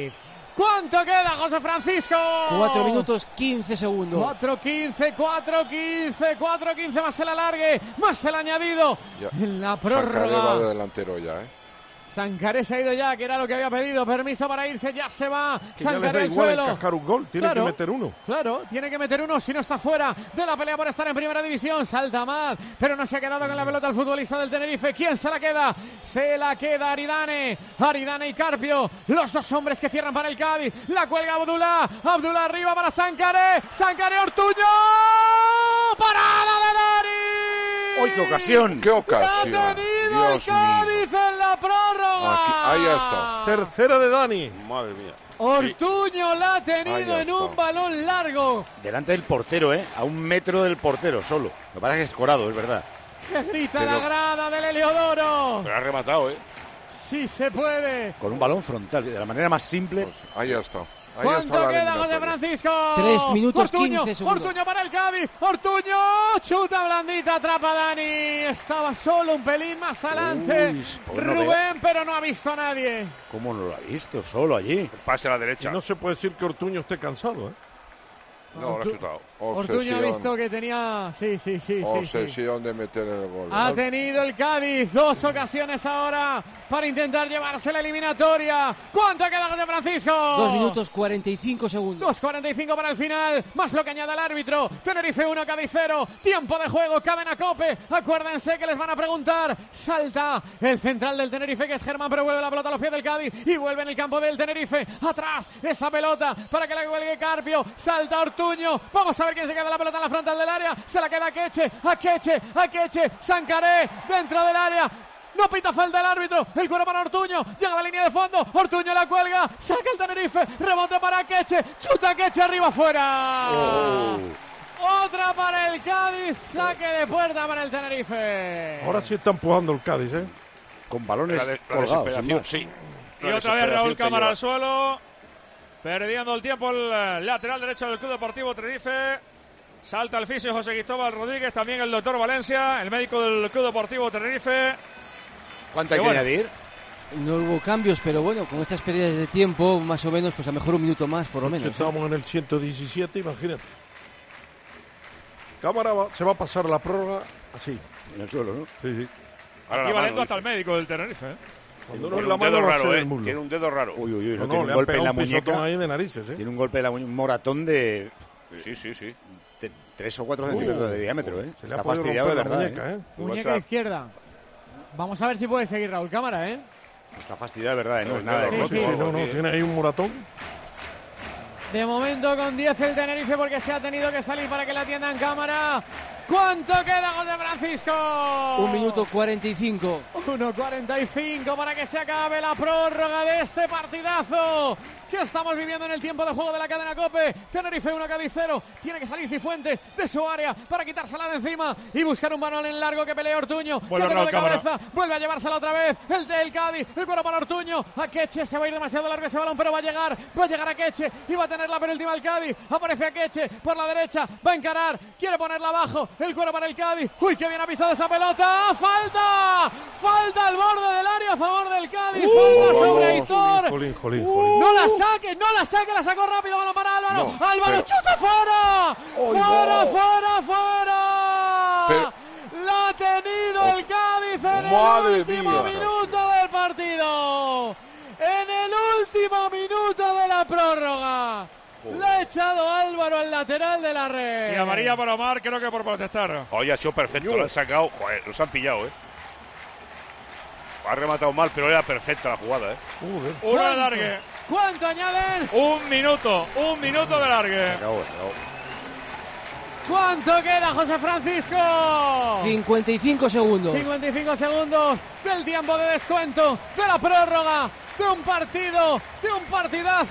¿Cuánto queda, José Francisco? cuatro minutos quince segundos. cuatro quince, cuatro quince, cuatro quince más el alargue, más el añadido Ya. en la Sancaré va prórroga. de delantero ya, ¿eh? Sancaré se ha ido ya, que era lo que había pedido. Permiso para irse, ya se va. Que ya les Sancaré da al igual suelo. encajar un gol, tiene Claro. que meter uno. Claro, tiene que meter uno, si no está fuera de la pelea por estar en primera división. Salta Amat, pero no se ha quedado con la pelota el futbolista del Tenerife. ¿Quién se la queda? Se la queda Aridane. Aridane y Carpio, los dos hombres que cierran para el Cádiz. La cuelga Abdullah. Abdullah arriba para Sancaré. Sancaré Ortuño. ¡Parada de Dani! ¡Uy, qué ocasión! ¡Qué ocasión! ¡La ha tenido Dios el Cádiz en la prórroga! Aquí, ahí está. Tercera de Dani. Madre mía. Ortuño la ha Ahí tenido en está. un balón largo. Delante del portero, ¿eh? A un metro del portero, solo. Lo que pasa es que es escorado, es verdad. Que grita Pero- la grada del Heliodoro. Pero ha rematado, ¿eh? Sí se puede. Con un balón frontal, de la manera más simple. Pues ahí está. Ahí ¿Cuánto está la queda, José eliminatoria. Francisco? Tres minutos, Ortuño, quince segundos. Ortuño para el Cádiz. Ortuño, chuta blandita, atrapa a Dani. Estaba solo un pelín más adelante. Uy, pues no Rubén, vea. pero no ha visto a nadie. ¿Cómo no lo ha visto? Solo allí. Pase a la Y derecha. no se puede decir que Ortuño esté cansado, ¿eh? No, lo ha Ortu- chutado. Ortuño ha Obsesión. visto que tenía... Sí, sí, sí, sí, sí. Obsesión de meter el gol. Ha tenido el Cádiz dos ocasiones ahora para intentar llevarse la eliminatoria. ¿Cuánto queda, José Francisco? Dos minutos cuarenta y cinco segundos. dos cuarenta y cinco para el final, más lo que añade el árbitro. Tenerife uno, Cádiz cero. Tiempo de juego, cadena Cope. Acuérdense que les van a preguntar. Salta el central del Tenerife, que es Germán, pero vuelve la pelota a los pies del Cádiz y vuelve en el campo del Tenerife. Atrás, esa pelota para que la cuelgue Carpio. Salta Ortuño. Vamos a ver quién se queda la pelota en la frontal del área. Se la queda Akeche, Akeche, Akeche. Sancaré dentro del área. No pita falta el árbitro. El cuero para Ortuño. Llega a la línea de fondo. Ortuño la cuelga. Saca el Tenerife. Rebote para Akeche. Chuta Akeche arriba afuera. Oh. Otra para el Cádiz. Saque de puerta para el Tenerife. Ahora sí está empujando el Cádiz, ¿eh? Con balones La, de- la colgados. desesperación, sin más. sí. Y La otra vez desesperación Raúl te Cámara lleva. al suelo. Perdiendo el tiempo el eh, lateral derecho del Club Deportivo Tenerife. Salta el fisio José Cristóbal Rodríguez, también el doctor Valencia, el médico del Club Deportivo Tenerife. ¿Cuánto hay Que que bueno. añadir? No hubo cambios, pero bueno, con estas pérdidas de tiempo, más o menos, pues a lo mejor un minuto más, por lo menos. ¿eh? Estamos en el ciento diecisiete, imagínate. Cámara va- se va a pasar la prórroga así. En el suelo, ¿no? Sí, sí. Ahora Aquí la valiendo mano, hasta el médico del Tenerife. ¿eh? Cuando no Tiene es la un mano dedo va a ser raro, el ¿eh? muslo. Tiene un dedo raro. Uy, uy, uy, no, No, tiene no, un le han golpe en pegado la un pisotón muñeca. ahí de narices, ¿eh? Tiene un golpe en la muñeca, un moratón de Sí, sí, sí. de tres o cuatro centímetros de diámetro, ¿eh? Se le Está ha podido fastidiado de romper la verdad, muñeca, ¿eh? ¿eh? Muñeca WhatsApp. izquierda. Vamos a ver si puede seguir Raúl Cámara, ¿eh? Está fastidiado de verdad, ¿eh? No es Sí, nada de sí, roto. sí. Sí, no, no, tiene ahí un moratón. De momento con diez el Tenerife porque se ha tenido que salir para que la atiendan Cámara. ¿Cuánto queda, José Francisco? Un minuto cuarenta y cinco. uno cuarenta y cinco para que se acabe la prórroga de este partidazo que estamos viviendo en el tiempo de juego de la cadena COPE. Tenerife uno, Cádiz cero. Tiene que salir Cifuentes de su área para quitársela de encima y buscar un balón en largo que pelea Ortuño. Vuelve Que tocó de Raúl Cámara. cabeza, vuelve a llevársela otra vez. El del Cádiz, el cuero para Ortuño. Akeche se va a ir demasiado largo ese balón, pero va a llegar, va a llegar Akeche y va a tener la penúltima el Cádiz. Aparece Akeche por la derecha, va a encarar, quiere ponerla abajo. El cuero para el Cádiz. Uy, que bien ha pisado esa pelota. ¡Falta! ¡Falta al borde del área a favor del Cádiz! ¡Falta Uh, sobre no. Aitor! Jolín, jolín, Uh, jolín. no la saque, no la saque, la sacó rápido, balón para Álvaro. No, Álvaro, pero- chuta fuera. ¡Ay, fuera, no! fuera, fuera. Pero- La ha tenido el Cádiz en el Madre último mía. minuto del partido. En el último minuto de la prórroga. Le ha echado Álvaro al lateral de la red. Y amarilla para Omar, creo que por protestar. Oye, ha sido perfecto, lo han sacado. Joder, los han pillado, ¿eh? Ha rematado mal, pero era perfecta la jugada, ¿eh? Joder. Uno de ¿Cuánto? largue. ¿Cuánto añaden? Un minuto, un minuto de largue. Acabó, acabó. ¿Cuánto queda, José Francisco? cincuenta y cinco segundos. cincuenta y cinco segundos del tiempo de descuento, de la prórroga, de un partido, de un partidazo.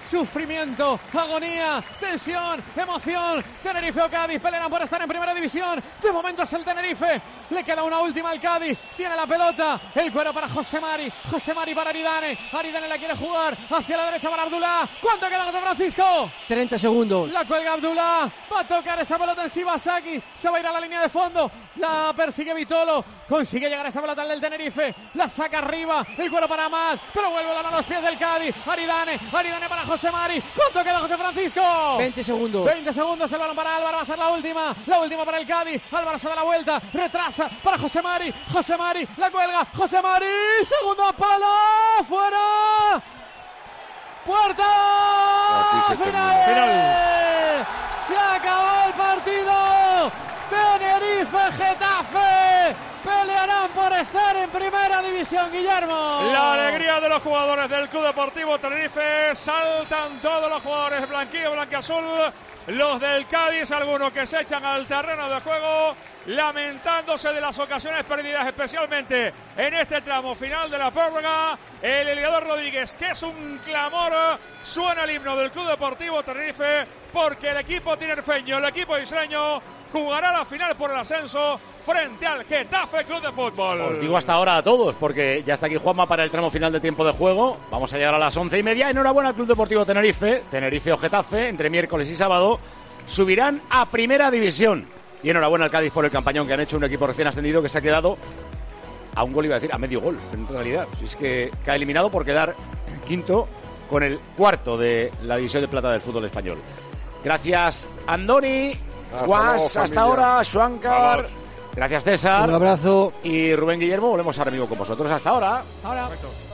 sufrimiento, agonía, tensión, emoción. Tenerife o Cádiz pelearán por estar en primera división. De momento es el Tenerife. Le queda una última al Cádiz. Tiene la pelota. El cuero para José Mari. José Mari para Aridane. Aridane la quiere jugar hacia la derecha para Abdullah. ¿Cuánto queda, José Francisco? treinta segundos. La cuelga Abdullah. Va a tocar esa pelota en Shibasaki. Se va a ir a la línea de fondo. La persigue Vitolo. Consigue llegar a esa pelota del Tenerife. La saca arriba. El cuero para Amat. Pero vuelve a los pies del Cádiz. Aridane. Aridane para José Mari. ¿Cuánto queda, José Francisco? veinte segundos. veinte segundos. El balón para Álvaro. Va a ser la última. La última para el Cádiz. Álvaro se da la vuelta. Retrasa para José Mari. José Mari. La cuelga. José Mari. Segundo palo. Fuera. Puerta. Final. Final. Se acabó el partido. Tenerife, Getafe pelearán por estar en primera división, Guillermo. La alegría de los jugadores del Club Deportivo Tenerife. Saltan todos los jugadores blanquillo, blanquiazul. Los del Cádiz, algunos que se echan al terreno de juego, lamentándose de las ocasiones perdidas, especialmente en este tramo final de la prórroga. El Eliador Rodríguez, que es un clamor, suena el himno del Club Deportivo Tenerife, porque el equipo tinerfeño, el equipo isleño, jugará la final por el ascenso frente al Getafe Club de Fútbol. Os digo hasta ahora a todos, porque ya está aquí Juanma para el tramo final de tiempo de juego. Vamos a llegar a las once y media. Enhorabuena al Club Deportivo Tenerife. Tenerife o Getafe, entre miércoles y sábado, subirán a primera división. Y enhorabuena al Cádiz por el campañón que han hecho, un equipo recién ascendido que se ha quedado a un gol, iba a decir, a medio gol, en realidad. Si es que, que ha eliminado por quedar quinto con el cuarto de la división de plata del fútbol español. Gracias, Andoni. Guas, hasta ahora, Schwankar. Gracias, César. Un abrazo. Y Rubén Guillermo, volvemos ahora mismo con vosotros. Hasta ahora. Ahora. Perfecto.